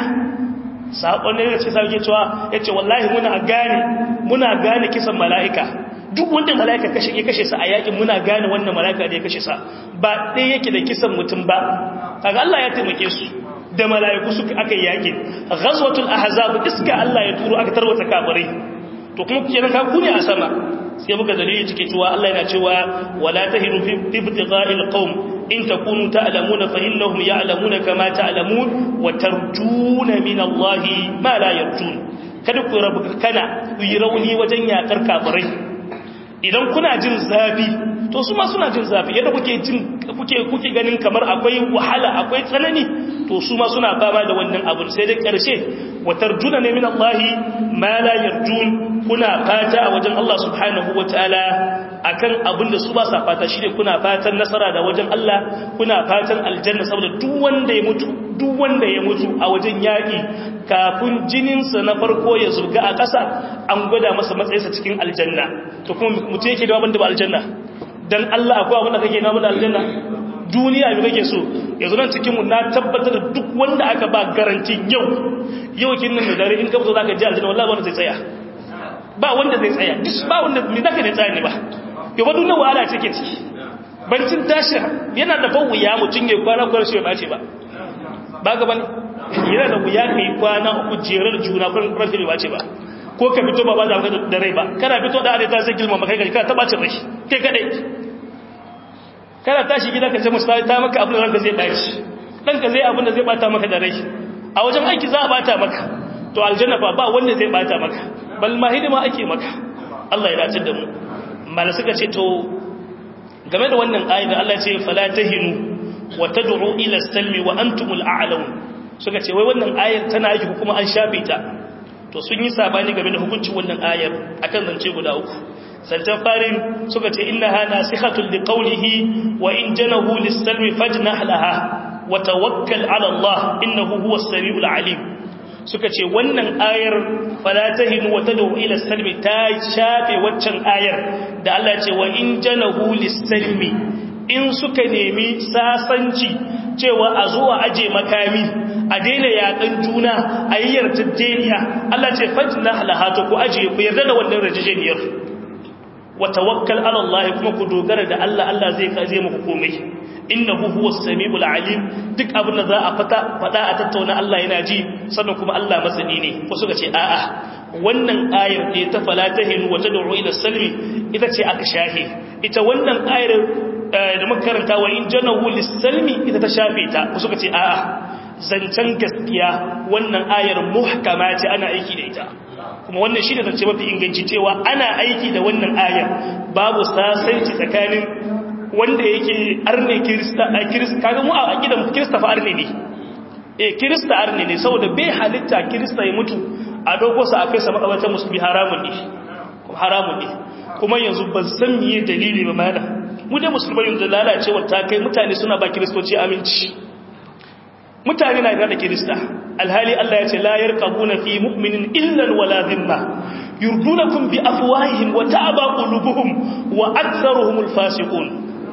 Sabon ne da ce sai cewa yace wallahi muna gane kisan mala'ika. Duk wanda mala'ika ya kashe sa a yakin muna gane wannan mala'ika da ya kashe sa ba ɗaya yake da kisan mutum ba. Kaga Allah ya taimake su da mala'iku suka aka yake. Ghazwatul ahzab iska Allah ya turo aka tarwata kafirai. To kuma kenan ka kune a sama. Sai muka dalili cike cewa Allah yana cewa wala tahinu fi ibtigha'il qaum in takunu ta'lamuna fa innahum ya'lamuna kama ta'lamun wa tarjuna min Allah ma la yarjun. Kada ku rabu kana ku yi rauni wajen yakar kafirai. Idan kuna jin zafi to su ma suna jin zafi, yadda kuke ganin kamar akwai wahala akwai tsanani, to su ma suna fama da wannan abun. Sai dai karshe wa tarjuna ne min Allah ma la yarjun, kuna fata a wajen Allah subhanahu wataala akan abin da su ba sa fata. Shine kuna fatan nasara da wajen Allah, kuna fatan aljanna, saboda duk wanda ya mutu a wajen yaki kafin jininsa na farko ya zurga a ƙasa an gwada masa matsayinsa cikin aljanna. To kuma mutum yake da abin da ba aljanna, dan Allah akwai abin da kake na da aljanna? Duniya me kake so? Yanzu nan cikin mu na tabbatar da duk wanda aka ba garanti yau kin nan da dare in ka fito zaka ji aljanna, wallahi ba wanda zai tsaya, ba wanda zai tsaya, duk ba wanda me zaka da tsaya ne ba. Yau duniya wahala take ciki, bancin tashi yana da bawuya mutum ya kwana shi ba ce ba ga bane, yana da wuya kai kwana uku jerar juna kun rafi ba ce ba, ko ka fito ba za ka da rai ba, kana fito da are ta sai gilma maka kai ka taba cin rai kai kadai, kana tashi gida ka ce musu ta maka abin da ranka zai dace, dan ka zai abin da zai bata maka da rai, a wajen aiki za a bata maka, to aljanna ba wanda zai bata maka, bal ma hidima ake maka. Allah ya dace da mu. Mala suka ce to game da wannan ayat da Allah ce fala tahinu wa tad'u ila salmi wa antumul a'laun, suka ce wai wannan ayar tana yake kuma an shafe ta. To sun yi sabani game da hukuncin wannan ayar akan zance guda uku. santan farin suka ce innaha nasikhatul liqawlihi wa in janahu lis-salmi fajnah laha wa tawakkal ala Allah innahu huwas samiul alim suka ce wannan ayar fala tahinu wa tad'u ila salmi ta shafe waccan ayar da Allah ce wa in janahu lis-salmi in suka nemi sasanci cewa a zo a aje makami a daina yakan juna a yi yarjejeniya Allah ce fajna halahatu ku aje ku yarda da wannan yarjejeniyar wa tawakkal ala Allah kuma ku dogara da Allah Allah zai kaje muku komai innahu huwas samiul alim duk abin da za a fada a tattauna Allah yana ji sannan kuma Allah masani ne ko suka ce a'a wannan ayar da ta fala tahinu wa tad'u ila salmi ita ce aka shahe ita wannan ayar da makaranta wa in janahu lis-salmi ita ta shafe ta ko suka ce a'a zancen gaskiya wannan ayar muhkama ce ana aiki da ita kuma wannan shine zance mafi inganci cewa ana aiki da wannan ayar babu sasanci tsakanin wanda yake arne kirista kaga mu a gidan kirista fa arne ne kirista arne ne saboda bai halitta kirista ya mutu a dogo sa akai sa makabartar musulmi haramun ne kuma yanzu ban san miye dalili ba mana mu dai musulmai da lalacewar ta kai mutane suna ba kiristoci aminci mutane na da kirista alhali Allah ya ce la yarqabuna fi mu'minin illa wala dhimma yurdunakum bi afwahihim wa ta'aba qulubuhum wa aktharuhum alfasiqun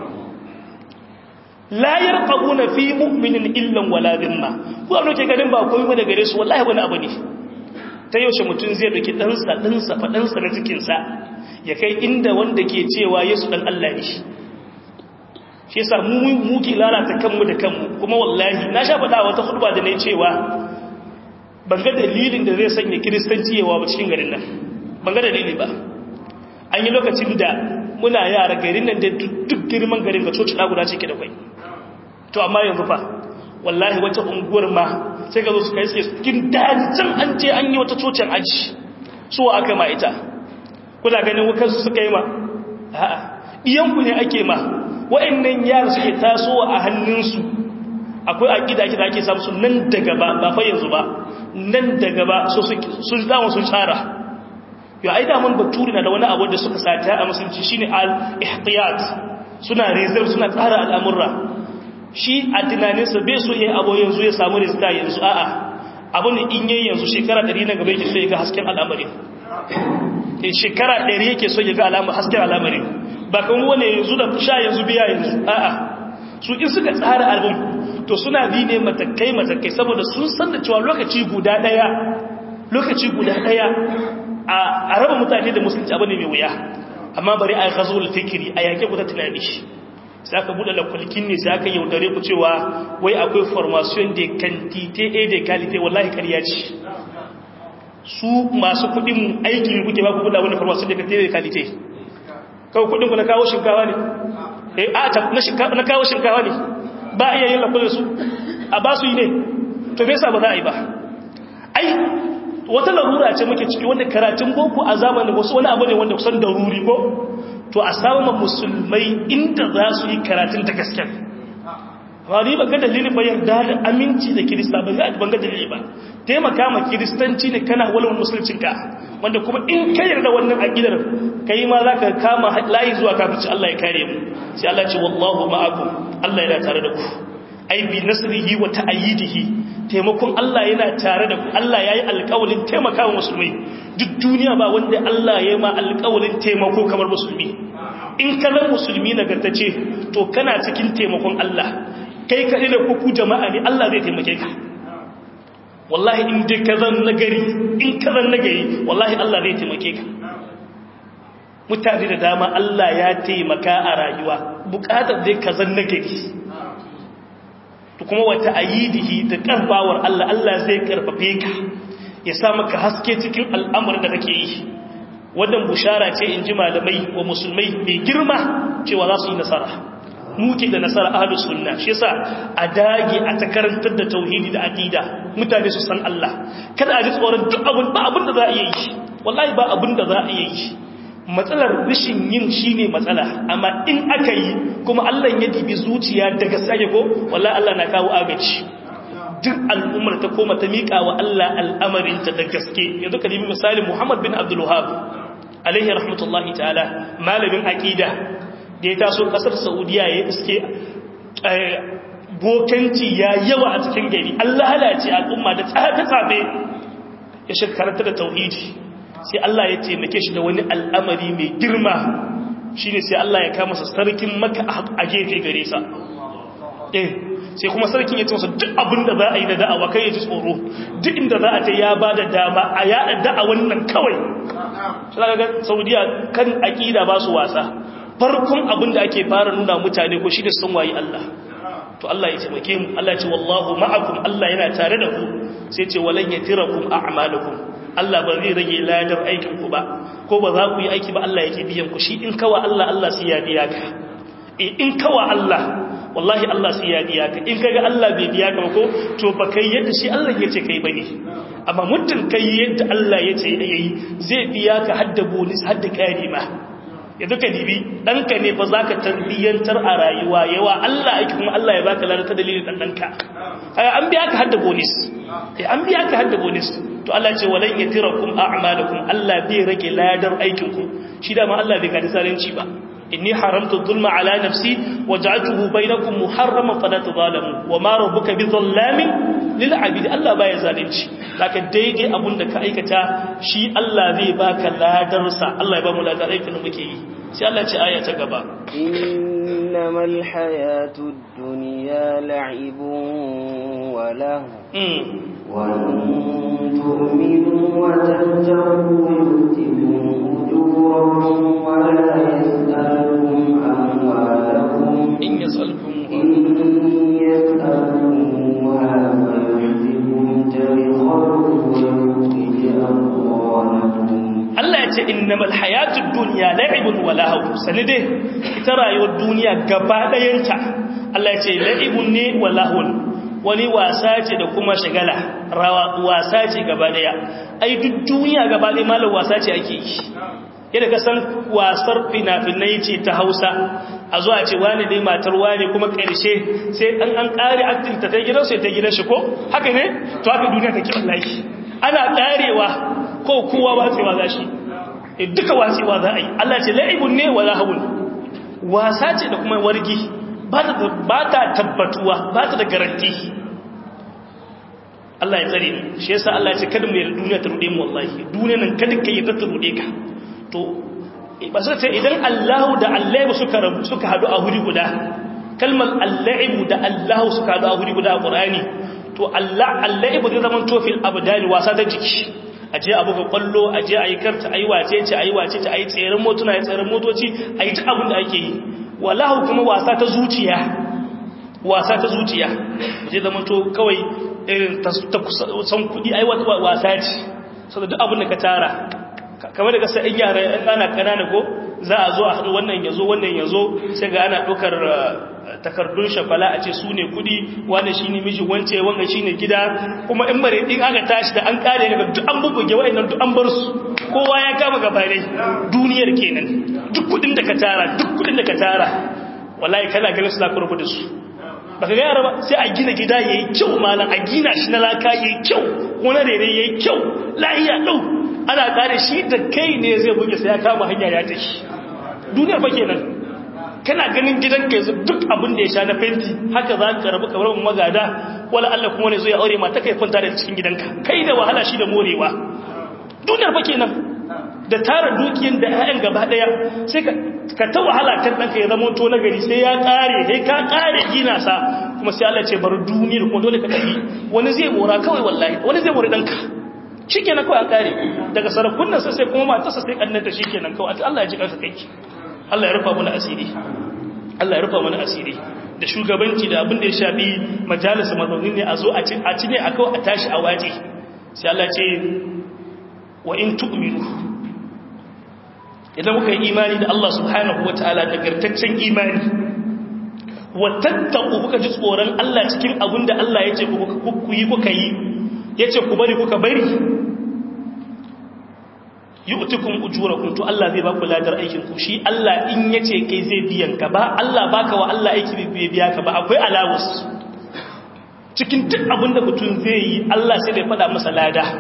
la yarqabuna fi mu'minin illa wala dhimma ko an ke ganin ba komai bane gare su wallahi wani abu ne ta yaushe mutun zai doki dansa fadansa na cikin sa ya kai inda wanda ke cewa Yesu dan Allah ne shi yasa mu ki lalata kanmu da kanmu kuma wallahi na sha faɗa wata khutba da nayi cewa ban ga dalilin da zai sanya kristanci yawa ba cikin garin nan ban ga dalili ba an yi lokacin da muna yara garin nan da duk girman garin ga coci guda ce ke da kai to amma yanzu fa wallahi wata unguwar ma sai ga zo su kai suke cikin dajin an je an yi wata cocin aji so aka ma ita kuna ganin wakansu suka yi ma a'a iyanku ne ake ma wa'annan yara suke tasowa a hannunsu akwai aqida da ake samu su nan da gaba ba fa yanzu ba nan da gaba so sun dawo sun tsara yo ai da mun baturi na da wani abu da suka sata a musulunci shine al-ihtiyat suna reserve suna tsara al'amurra shi a tunaninsa bai so yayi abu yanzu ya samu rizqa yanzu a'a abun in yayi yanzu shekara 100 na gaba yake so ya ga hasken al'amari shekara 100 yake so ya ga hasken al'amari ba kan wani yanzu da sha yanzu biya yanzu a'a su in suka tsara album to suna bi ne matakai saboda sun san da cewa lokaci guda daya a raba mutane da musulunci abu ne mai wuya amma bari a ghazul fikri a yake ku ta tunani shi sai aka bude lakwalkin ne sai aka yaudare ku cewa wai akwai formation de quantité et de qualité wallahi ƙarya ce su masu kudin aiki kuke ba ku buɗa wani formation de quantité et de qualité kawai kudin ku na kawo shinkawa ne na kawo shinkawa ne ba a iya yin lakwai da su a ba su yi ne to me yasa ba za a yi ba ai wata larura ce muke ciki wanda karatun boko a zamanin wasu wani abu ne wanda kusan daruri ko to a samun musulmai inda za su yi karatun ta gaskiyar wani ba ga dalili ba yarda da aminci da kirista ba ga dalili ba taimaka ma kiristanci ne kana walwal musulcinka wanda kuma in ka yarda wannan aqidar kai ma zaka kama layi zuwa kafirci Allah ya kare mu sai Allah ce wallahu ma'akum Allah yana tare da ku ai bi nasrihi wa ta'yidihi taimakon Allah yana tare da ku Allah yayi alƙawarin taimaka wa musulmai duk duniya ba wanda Allah yayi ma alƙawarin taimako kamar musulmi in kana musulmi nagartace to kana cikin taimakon Allah kai kaɗai da kuku jama'a ne Allah zai taimake ka wallahi in dai ka zan nagari wallahi Allah zai taimake ka mutane da dama Allah ya taimaka a rayuwa bukatar dai ka zan nagari to kuma wata ayidihi da karfawar Allah zai karfafe ka ya sa maka haske cikin al'amarin da kake yi wannan bushara ce in ji malamai wa musulmai mai girma cewa za su yi nasara muke da nasara ahlus sunna shi yasa a dage a takarantar da tauhidi da aqida mutane su san Allah kada a ji tsoron duk abin da za a yi wallahi ba abin da za a yi matsalar rishin yin shine matsala amma in aka yi kuma Allah ya dibi zuciya daga sake ko wallahi Allah na kawo agaci duk al'ummar ta koma ta miƙa wa Allah al'amarin ta da gaske yanzu ka nemi misali Muhammad bin Abdul Wahhab alaihi rahmatullahi ta'ala, malamin aqida da ya taso kasar Saudiya ya iske bokanci ya yawa a cikin gari, Allah halace al'umma da tsafe ya shirkaranta da tauhidi. Sai Allah ya taimake shi da wani al'amari mai girma, shine sai Allah ya kama sa sarkin Makka a gefe gare sa. Sai kuma sarkin ya ce masa duk abin da za a yi da da'awa kai ya ji tsoro, duk inda za a ta ya ba da dama a yada da'awan nan kawai. Shi ga Saudiya kan aqida ba su wasa, farkon abin da ake fara nuna mutane ko shi da sun wayi Allah. To Allah ya taimake mu, Allah ya ce wallahu ma'akum, Allah yana tare da ku, sai ce walan yatirakum a'malakum, Allah ba zai rage ladar aikin ku ba, ko ba za ku yi aiki ba Allah yake biyan ku. Shi in kawa Allah, Allah sai ya biya ka. In kawa Allah, wallahi Allah sai ya biya ka. In kaga Allah bai biya ka ba ko to ba kai yadda shi Allah yace kai bane. Amma muddin kai yadda Allah yace yayi, zai biya ka hadda bonus hadda karima. Yanzu ka dibi danka ne fa zaka tarbiyantar a rayuwa, yawa Allah aiki kuma Allah ya baka ladar ta dalilin dan danka. An biya ka hadda bonus. An biya ka hadda bonus. To Allah ce walan yatirakum a'malakum, Allah bai rage ladar aikin ku. Shi da ma Allah bai gadi zalunci ba. inni haramtu dhulma ala nafsi waj'altuhu bainakum muharraman fala tadhalamu wama rabbuka bidhallamin lil abid. Allah baya zalunci, haka daidai abunda ka aikata shi Allah zai baka ladar sa. Allah ya ba mu ladar aikin da muke yi. sai Allah ce aya ta gaba, innamal hayatud dunya la'ibun wa lahu wa in tu'minu wa tattaqu yu'tikum ujurakum wa la yas'alukum amwalakum in yas'alukum wa yu'tikum tariqakum wa yu'ti amwalakum. Allah ya ce innamal hayatud dunya la'ibun wa lahu, sanide ita rayuwar duniya gaba dayanta Allah ya ce la'ibun ne wa lahun, wani wasa ce da kuma shagala, wasa ce gaba daya. Ai duk duniya gaba daya malam wasa ce ake yi. Yadda ka san wasar fina-finai ce ta Hausa, a zuwa ce wani dai matar wani kuma ƙarshe sai an ƙare aktin ta gidan sai ta gidan shi ko haka ne, to haka duniya take wallahi. Ana ƙarewa ko kowa watsewa za shi, duka watsewa za a yi. Allah ce la'ibun ne wa lahawun, wasa ce da kuma wargi, ba ta tabbatuwa, ba ta da garanti. Allah ya tsare ni, shi yasa Allah ya ce kada mu yi duniya ta rude mu wallahi. Duniya nan kada kai ta rude ka. To ba sai ce idan Allahu da Allahu suka hadu a huri guda, kalmar Allahu da Allahu suka hadu a huri guda a Qur'ani, to Allahu zai zama tofil abdani, wasa ta jiki. Aje abu ga kwallo, aje ayi karta, ayi wace ce, ayi tseren motuna, ayi tseren motoci, ayi ta abin da ake yi. Wallahu kuma wasa ta zuciya, wasa ta zuciya. Zai zama to kawai irin ta san kudi, ayi wasa ce. Saboda duk abin da ka tara, kamar da kasa in yara in ana kanana ko za a zo a haɗu wannan yazo sai ga ana ɗaukar takardun shafala a ce su ne kudi, wannan shi ne miji, wance wannan shi ne gida. Kuma in bare ɗin aka tashi da an ƙare daga duk an bubuge wa'annan duk an bar su, kowa ya kama gabanai. Duniyar kenan, duk kudin da ka tara wallahi kana ganin su za ku rubu da su. Baka ga yara ba, sai a gina gida yayi kyau malam, a gina shi na laka yayi kyau, wani rere yayi kyau, lahiya dau, ana kare shi da kai ne zai buge sai ya kama hanya ya tashi. Duniyar fa kenan, kana ganin gidanka yanzu duk abin da ya sha na fenti haka za ka rabu kamar magada, wala Allah kuma ne zo ya aure mata kai kwanta da cikin gidanka, kai da wahala shi da morewa. Duniyar fa kenan, da tara dukiyar da ƴaƴan gaba daya sai ka ta wahala kan danka ya zama to nagari, sai ya kare, sai ka kare gina sa, kuma sai Allah ce bar duniyar kuma dole ka tafi. Wani zai mora kawai wallahi, wani zai mora danka shikenan kawai a kare daga sarakunan sai kuma matarsa sai kannanta shikenan kawai. Allah ya ji kanka kai, Allah ya rufa mana asiri, Allah ya rufa mana asiri. Da shugabanci da abin da ya shafi majalisa mazaunin ne a zo a ci ne a kawai a tashi a waje. Sai Allah ce wa in tu'minu, idan kuka yi imani da Allah subhanahu wataala, nagartaccen imani, wa tattaqu, kuka ji tsoron Allah cikin abin da Allah ya ce ku yi kuka yi, ya ce ku bari kuka bari, yu'tikum ujurakum, to Allah zai baku ladar aikin ku. Shi Allah in yace kai zai biyan ka ba, Allah baka wa Allah aiki bai biya ka ba, akwai alawus cikin duk abinda mutum zai yi. Allah sai da faɗa masa lada,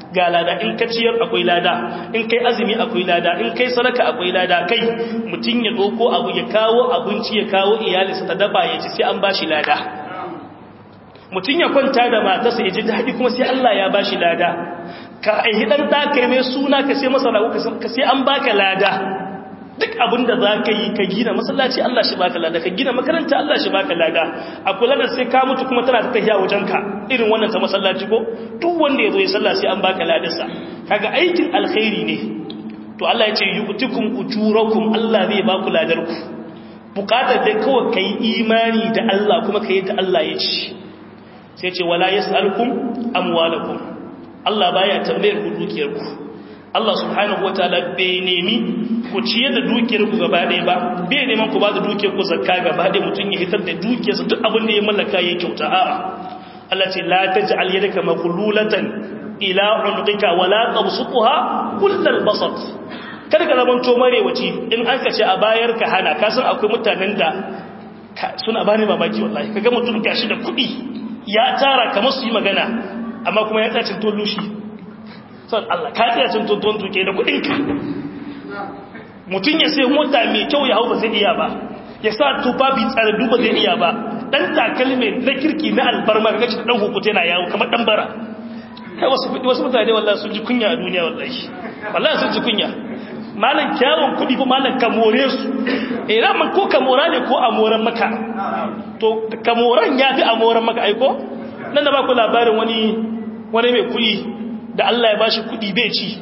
ga lada in ka ciyar akwai lada in kai azumi akwai lada in kai sadaka akwai lada kai mutun ya doko abu ya kawo abinci ya kawo iyalinsa ta dafa ya ci sai an bashi lada mutun ya kwanta da matarsa ya ji dadi kuma sai Allah ya bashi lada ka aihi dan da kai mai suna ka sai masa rago ka sai an baka lada duk abinda za ka yi ka gina masallaci Allah shi baka lada ka gina makaranta Allah shi baka lada a kula da sai ka mutu kuma tana ta tahiya wajenka irin wannan ta masallaci ko duk wanda ya zo ya sallah sai an baka ladarsa kaga aikin alkhairi ne to Allah ya ce yu'tikum ujurakum Allah zai baku ladarku bukatar dai kawai kai imani da Allah kuma kai da Allah ya ci sai ce wala yasalukum amwalakum Allah baya tambayar ku dukiyarku Allah subhanahu wataala bai nemi ku ciyar da dukiyar ku gaba ɗaya ba bai neman ku ba da dukiyar ku zakka gaba ɗaya mutum ya hitar da dukiyarsa duk abin da ya mallaka ya kyauta a'a Allah ce la taj'al yadaka maghlulatan ila unqika wa la tabsutha kullal basat kada ka zaman to marewaci in an kace a bayar ka hana ka san akwai mutanen da suna bani mamaki wallahi kaga mutum gashi da kuɗi ya tara kamar su yi magana amma kuma ya tsacin tolushi son Allah ka tsaya cin tuntun tuke da kudinka mutum ya sai mota mai kyau ya hau ba zai iya ba ya sa tufafi tsararru ba zai iya ba dan takalmi na kirki na albarma ga gaci dan hukuta yana yawo kamar dan bara kai wasu mutane wallahi sun ji kunya a duniya wallahi sun ji kunya malan kyawun kudi fa malan kamore su ina man ko kamora ne ko amoran maka to kamoran yafi amoran maka aiko nan da ba ku labarin wani mai kudi da Allah ya bashi kudi bai ci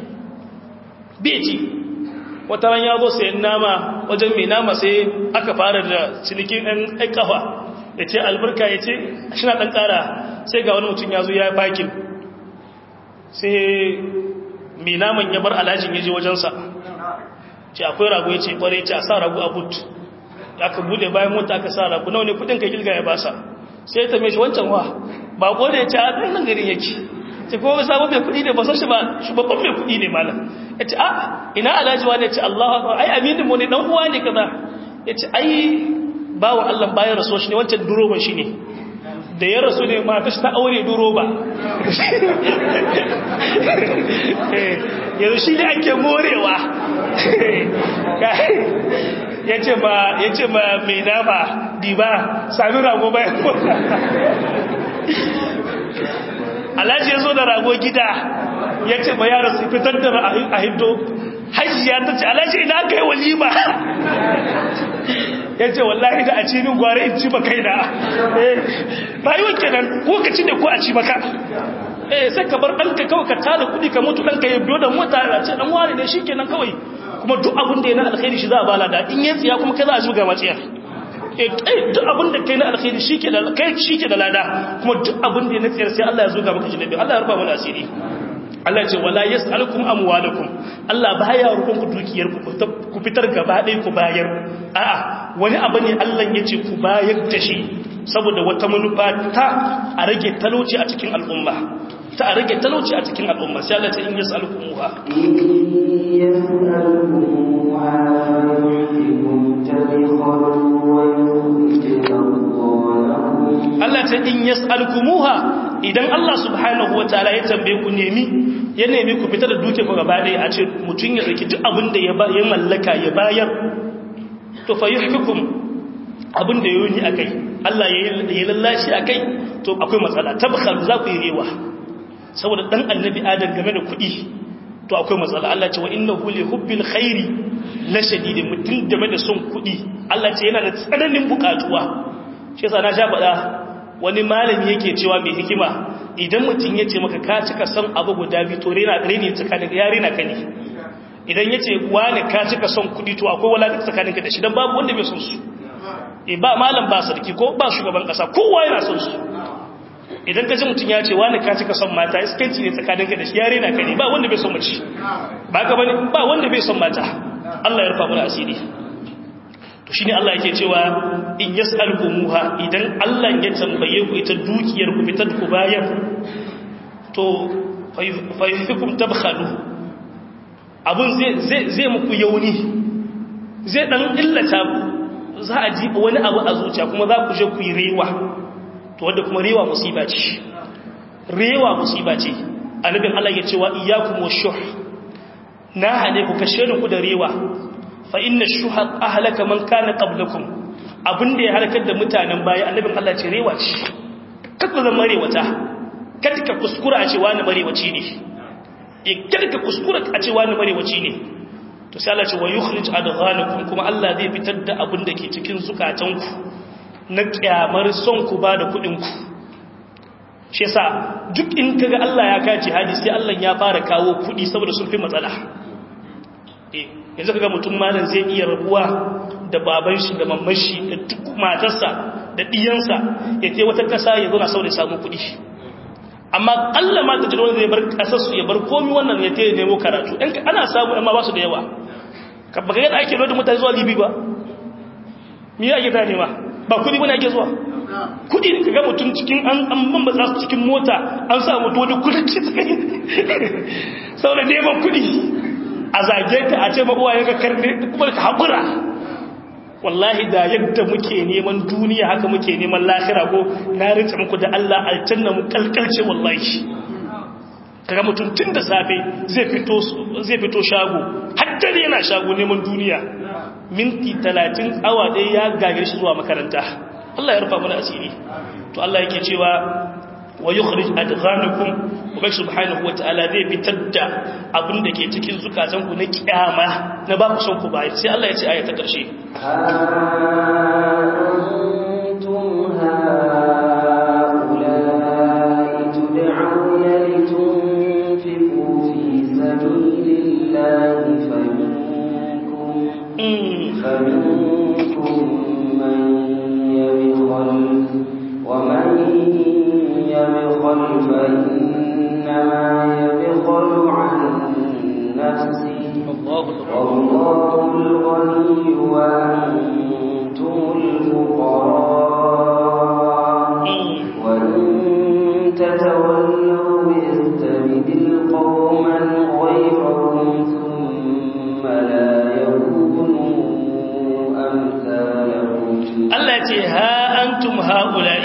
wata ran ya zo sayan nama wajen mai nama sai aka fara da cinikin ɗan kafa ya ce albarka ya ce shi na ɗan ƙara sai ga wani mutum ya zo ya yi fakin sai mai naman ya bar alhajin ya je wajensa ce akwai rago ya ce ƙware ce a sa rago a but aka bude bayan mota aka sa rago nawa ne kudin ka gilga ya basa sai ya tame shi wancan wa ba ƙware ya ce a ɗan nan garin yake ce ko sabon mai kudi ne ba san shi ba shugaban mai kudi ne malam ya ce a ina alhaji wani ya ce Allah ai aminin mu ne dan uwa ne kaza ya ce ai bawan Allah bayan raso shi ne wancan duroban shi ne da ya rasu ne mata shi ta aure duroba yanzu shi ne ake morewa ya ce ma mai nama diba sami rago bayan alhaji ya zo da rago gida ya ce ba yara su fitar da a hindo hajiya ta ce alhaji ina aka yi walima ya ce wallahi da a ci min gware in ci ba kai na rayuwar kenan ko ka ci ne ko a ci maka sai ka bar ɗanka kawai ka tada kuɗi ka mutu ɗanka ya biyo da mota a ce ɗan ware ne shi kenan kawai kuma duk abin da ya na alkhairi shi za a bala da in ya tsiya kuma kai za a zuga maciyar duk abin da kai na alkhairi shi ke da lada kuma duk abin da ya na tsiyar sai Allah ya zuga maka jinabi Allah ya rufa mana asiri Allah ya ce wala yas'alukum amwalakum Allah baya rukun ku dukiyar ku fitar gaba ɗaya ku bayar a'a wani abu ne Allah ya ce ku bayar da shi saboda wata manufa ta a rage talauci a cikin al'umma sai Allah ta in yas'alukumuha Allah ta in yas'alukumuha idan Allah subhanahu wataala ya tambaye ku ya nemi ku fitar da duke ku gaba ɗaya a ce mutun ya rike duk abin da ya mallaka ya bayar to fa yuhkikum abin da yayi akai Allah ya lallashi akai to akwai matsala tabkhal za ku yi rewa saboda dan annabi adam game da kuɗi to akwai matsala Allah ce wa innahu li hubbil khairi la shadid mutun game da son kuɗi Allah ce yana da tsananin bukatuwa shi yasa na sha faɗa wani malami yake cewa mai hikima idan mutun yace maka ka cika son abu guda biyu to rene tsakanin yare na kani idan yace wani ka cika son kuɗi to akwai wala tsakaninka da shi dan babu wanda bai son su ba malam ba sarki ko ba shugaban kasa kowa yana son su idan ka ji mutum ya ce wani ka cika son mata iskanci ne tsakaninka da shi yare na kane ba wanda bai son mace ba ka bane ba wanda bai son mata Allah ya rufa mana asiri to shine Allah yake cewa in yas'alkumuha idan Allah ya tambaye ku ita dukiyar ku fitar ku bayar to fa yufikum tabkhalu abun zai muku yauni zai dan illata ku za a ji wani abu a zuciya kuma za ku je ku yi rewa to wanda kuma rewa musiba ce annabin Allah ya ce wa iyyakum washuh na hane ku kashe ku da rewa fa inna shuha ahlaka man kana qablakum abinda ya halakar da mutanen baya annabin Allah ce rewa ce kada zan marewata kada ka kuskura a ce wani marewaci ne kada ka kuskura a ce wani marewaci ne to sai Allah ce wa yukhrij adghanakum kuma Allah zai fitar da abinda ke cikin zukatanku na kyamar son ku ba da kudin ku shi yasa duk in kaga Allah ya kaji jihadi sai Allah ya fara kawo kudi saboda sun fi matsala yanzu kaga mutum malan zai iya rabuwa da baban shi da mamman shi da duk matarsa da diyansa ya je wata kasa ya zo na saboda samu kudi amma Allah ma ta jira zai bar kasar su ya bar komai wannan ya tayi nemo karatu in ana samu amma ba su da yawa ka baka ga ake da mutane zuwa Libi ba me yake ta nema ba kudi bane ake zuwa kudi ne kaga mutum cikin an bambasa su cikin mota an sa mutu wani kudi saboda neman kudi a zage ka a ce mabuwa ya ga karne kuma ka haƙura wallahi da yadda muke neman duniya haka muke neman lahira ko na rinta muku da Allah aljanna mu kalkalce wallahi kaga mutum tun da safe zai fito shago hatta ne yana shago neman duniya minti 30 awa ɗaya ya gagare shi zuwa makaranta Allah ya rufa mana asiri to Allah yake cewa wa yukhrij adghanakum ubai subhanahu wataala zai fitar da abin da ke cikin zukatan ku na kiyama na ba ku son ku bayar sai Allah ya ce ayata karshe antum haula'i tud'auna litunfiqu fi sabilillahi faminkum man yabkhal wa man يبخل فإنما يبخل عن نفسه والله الغني وأنتم الفقراء وإن تتولوا يستبدل قوما غيركم ثم لا يكونوا أمثالكم التي ها أنتم هؤلاء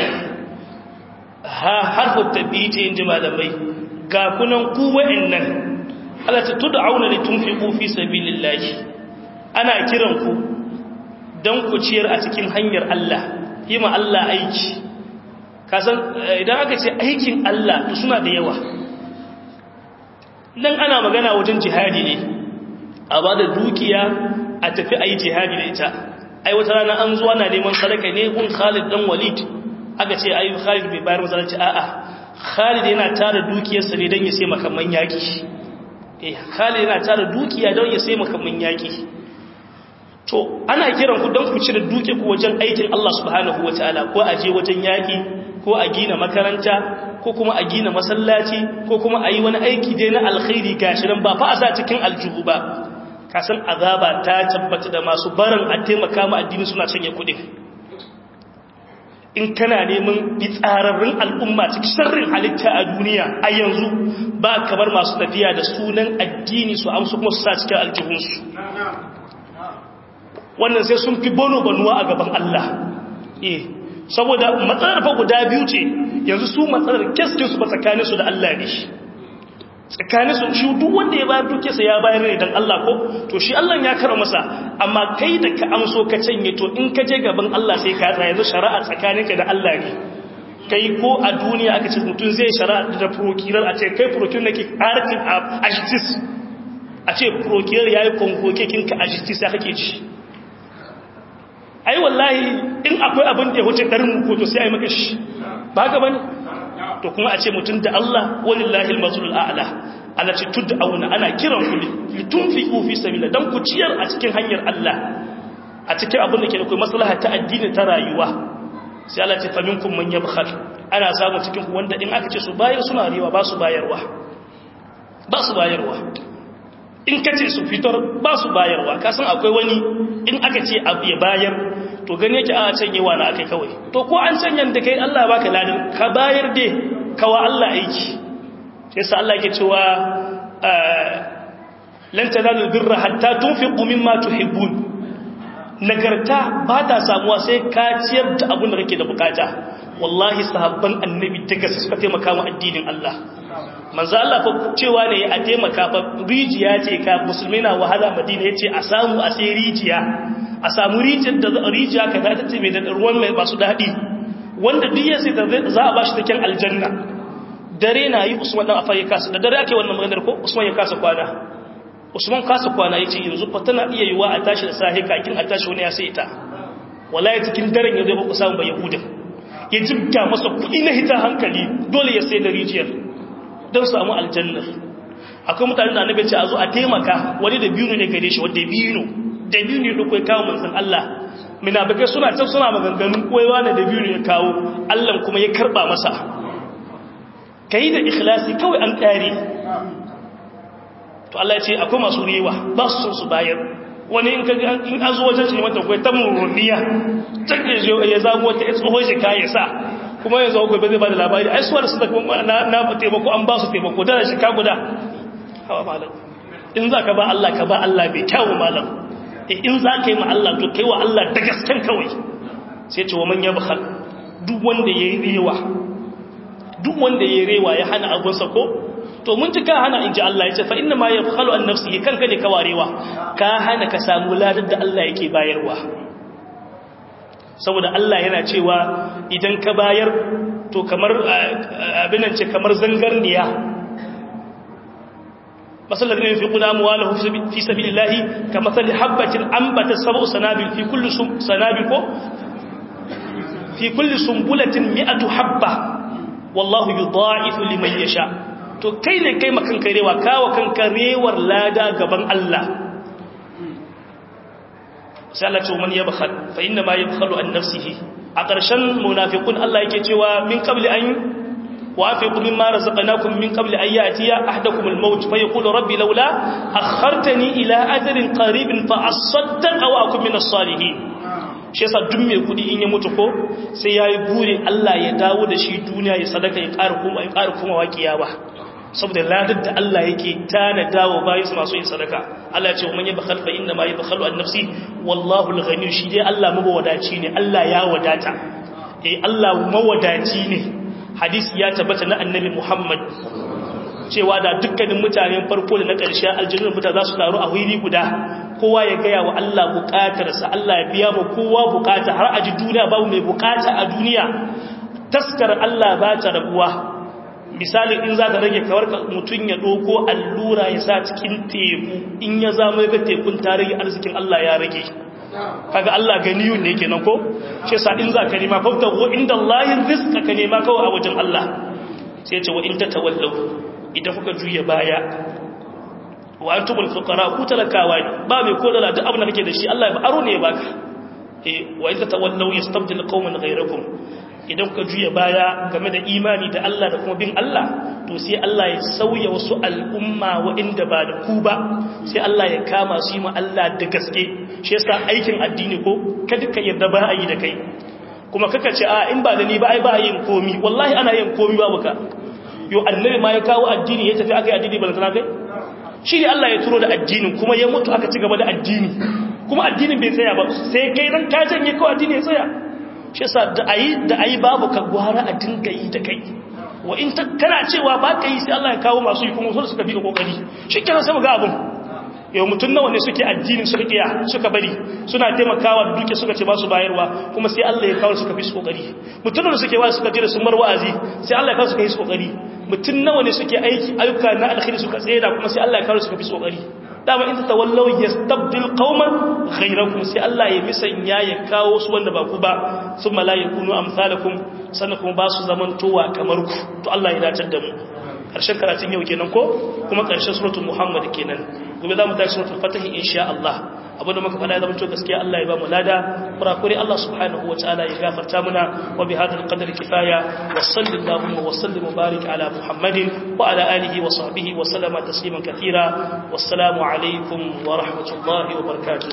harfu tabbiti inji malamai ga kunan ku wa'annan Allah ta tud'auna litunfiqu fi sabilillahi ana kiran ku dan ku ciyar a cikin hanyar Allah yima Allah aiki kasan idan aka ce aikin Allah to suna da yawa dan ana magana wajen jihadi ne a bada dukiya a tafi ayi jihadi da ita ai wata rana an zuwa na neman sadaka ne gun Khalid dan Walid aka ce ayi Khalid bai bayar masallaci a'a Khalid yana tara dukiyarsa ne don ya sai makamman yaki Khalid yana tara dukiya don ya sai makamman yaki to ana kiran ku don ku cire duke ku wajen aikin Allah subhanahu wataala ko a je wajen yaki ko a gina makaranta ko kuma a gina masallaci ko kuma a yi wani aiki dai na alkhairi gashi nan ba fa a sa cikin aljuhu ba kasan azaba ta tabbata da masu barin a taimaka ma addini suna canye kuɗi in kana neman fitsararrun al'umma cikin sharrin halitta a duniya a yanzu ba kamar masu tafiya da sunan addini su amsu kuma su sa cikin aljihunsu wannan sai sun fi banuwa a gaban Allah saboda matsalar fa guda biyu ce yanzu su matsalar keskinsu ba tsakaninsu da Allah ne tsakaninsu shi duk wanda ya bayar dukiyarsa ya bayar ne don Allah ko to shi Allah ya kara masa amma kai da ka amso ka canye to in ka je gaban Allah sai ka tsaya yanzu shari'a tsakaninka da Allah ne kai ko a duniya aka ce mutum zai shari'a da prokirar a ce kai prokirar nake harkin a justice a ce prokirar ya yi konkokekin ka a justice ya kake ci ai wallahi in akwai abin da ya wuce ɗarin ko to sai a yi maka shi ba ga bane to kuma a ce mutum da Allah walillahi al-mazlul a'la Allah ce tud'auna ana kiran ku litunfiqu fi sabilillah dan ku ciyar a cikin hanyar Allah a cikin abin da ke da kai maslaha ta addini ta rayuwa sai Allah ce fa minkum man yabkhal ana samu cikin ku wanda in aka ce su bayar suna riwa ba su bayarwa in ka ce su fitar ba su bayarwa kasan akwai wani in aka ce abu ya bayar to gani yake a canyewa na akai kawai to ko an canyan da kai Allah baka ladan ka bayar dai kawa Allah aiki yasa Allah yake cewa lan tanalu birra hatta tunfiqu mimma tuhibbun nagarta ba ta samuwa sai ka ciyar da abin da kake da bukata wallahi sahabban annabi daga suka taimaka mu addinin Allah manzo Allah fa cewa ne a taimaka fa rijiya ce ka musulmai na wahala Madina yace a samu a sai rijiya a samu rijiyar da rijiya ka ta ce mai da ruwan mai basu dadi wanda duk ya sai za a bashi taken aljanna dare na yi Usman dan Affan ya kasa da dare ake wannan maganar ko Usman ya kasa kwana Usman kasa kwana yace yanzu fa tana iya yiwa a tashi da sahi kakin a tashi wani ya sai ita wallahi cikin daren ya zai ba ku samu ba yahuda ya jibga masa kudi na hita hankali dole ya sai da rijiyar don samu aljannar akwai mutane da annabi ce a zo a taimaka wani da biyu ne gare shi wanda biyu ne da kai kawo manzon Allah munafikai suna can suna maganganun koyewa da biyu ne ya kawo Allah kuma ya karba masa kai da ikhlasi kawai an kare to Allah ya ce akwai masu rewa ba su son su bayar wani in an zo wajen shi mata kai ta murniya take ya zamo wata tsohon shi kai sa kuma yanzu gobe zai bada labari ai suwar su da kuma na taimako an ba su taimako da shi ka guda hawa malam in zaka ba Allah ka ba Allah bai kyawu malam in zaka yi ma Allah to kai wa Allah da gasken kawai sai ce wa man yabkhal duk wanda yayi rewa ya hana abun sa ko to mun ji ka hana inji Allah ya ce fa inna ma yabkhalu an nafsihi kanka ne kawarewa ka hana ka samu ladar da Allah yake bayarwa saboda Allah yana cewa idan ka bayar to kamar abinan ce kamar zangarniya masallar ne fi kuna amwalahu fi sabilillahi kamathali habatin ambata sab'u sanabil fi kulli sanabil ko fi kulli sumbulatin mi'atu habba wallahu yudha'ifu liman yasha to kai ne kai makan karewa kawo kan karewar lada gaban Allah sai Allah ce man yabkhal fa inna ma yabkhalu an nafsihi a ƙarshen munafiqun Allah yake cewa min qabli an wafiqu mimma razaqnakum min qabli an ya'tiya ahadakum al-maut fa yaqulu rabbi laula akhartani ila ajalin qaribin fa asaddaq wa akun min as-salihin shi yasa duk mai kudi in ya mutu ko sai yayi buri Allah ya dawo da shi duniya ya sadaka ya ƙara kuma waƙiya ba saboda ladar da Allah yake tana dawo bayan su masu yin sadaka Allah ya ce man yabkhal fa inna ma yabkhalu an nafsi wallahu al-ghani shi dai Allah mawadaci ne Allah ya wadata Allah mawadaci ne hadisi ya tabbata na annabi Muhammad cewa da dukkanin mutanen farko da na ƙarshe aljannar mutane za su taru a wuri guda kowa ya gaya wa Allah bukatarsa Allah ya biya mu kowa bukata har aji duniya babu mai bukata a duniya taskar Allah ba ta rabuwa misali in za ta rage kawar mutum ya ɗoko allura ya sa cikin teku in ya zama ga tekun ta rage arzikin Allah ya rage kaga Allah ganiyun ne kenan ko shi yasa in za ka nema fafta ko inda Allahin rizqa ka nema kawai a wajen Allah sai ya ce wa in tatawallaw idan kuka juya baya wa antumul fuqara ku talakawa ne ba mai kodala duk abin da kake da shi Allah ya aro ne ya baka wa in tatawallaw yastabdil qauman ghayrakum idan kuka juya baya game da imani da Allah da kuma bin Allah to sai Allah ya sauya wasu al'umma waɗanda ba da ku ba sai Allah ya kama su yi ma Allah da gaske shi yasa aikin addini ko kada ka yarda ba a yi da kai kuma kaka ce a in ba da ni ba ai ba yin komi wallahi ana yin komi babu ka yo annabi ma ya kawo addini ya tafi aka yi addini balantana kai shi ne Allah ya turo da addinin kuma ya mutu aka ci gaba da addini kuma addinin bai tsaya ba sai kai dan ka janye kawai addini ya tsaya shi yasa da ayi babu ka gwara a dinga yi da kai wa in kana cewa ba ka yi sai Allah ya kawo masu yi kuma suka bi da kokari shikenan sai mu ga abun yau mutun nawa ne suke addinin suka kiya suka bari suna taimakawa da duke suka ce ba su bayarwa kuma sai Allah ya kawo suka bi su kokari mutun nawa suke wa suka jira sun bar wa'azi sai Allah ya kawo suka yi su kokari mutun nawa ne suke ayyuka na alkhairi suka tsaya kuma sai Allah ya kawo suka bi su kokari dama in tatawallaw yastabdil qauman ghayrakum sai Allah ya misanya ya kawo su wanda ba ku ba thumma la yakunu amsalakum sannan kuma ba su zamantowa kamar ku to Allah ya dace da mu karshen karatun yau kenan ko kuma karshen suratul muhammad kenan gobe za mu tashi suratul fatih insha Allah abinda muka faɗa zama to gaskiya Allah ya ba mu lada kurakure Allah subhanahu wa ta'ala ya gafarta muna wa bi hadal qadri kifaya wa sallallahu wa sallim wa barik ala muhammadin wa ala alihi wa sahbihi wa sallama tasliman katira wassalamu alaikum wa rahmatullahi wa barakatuh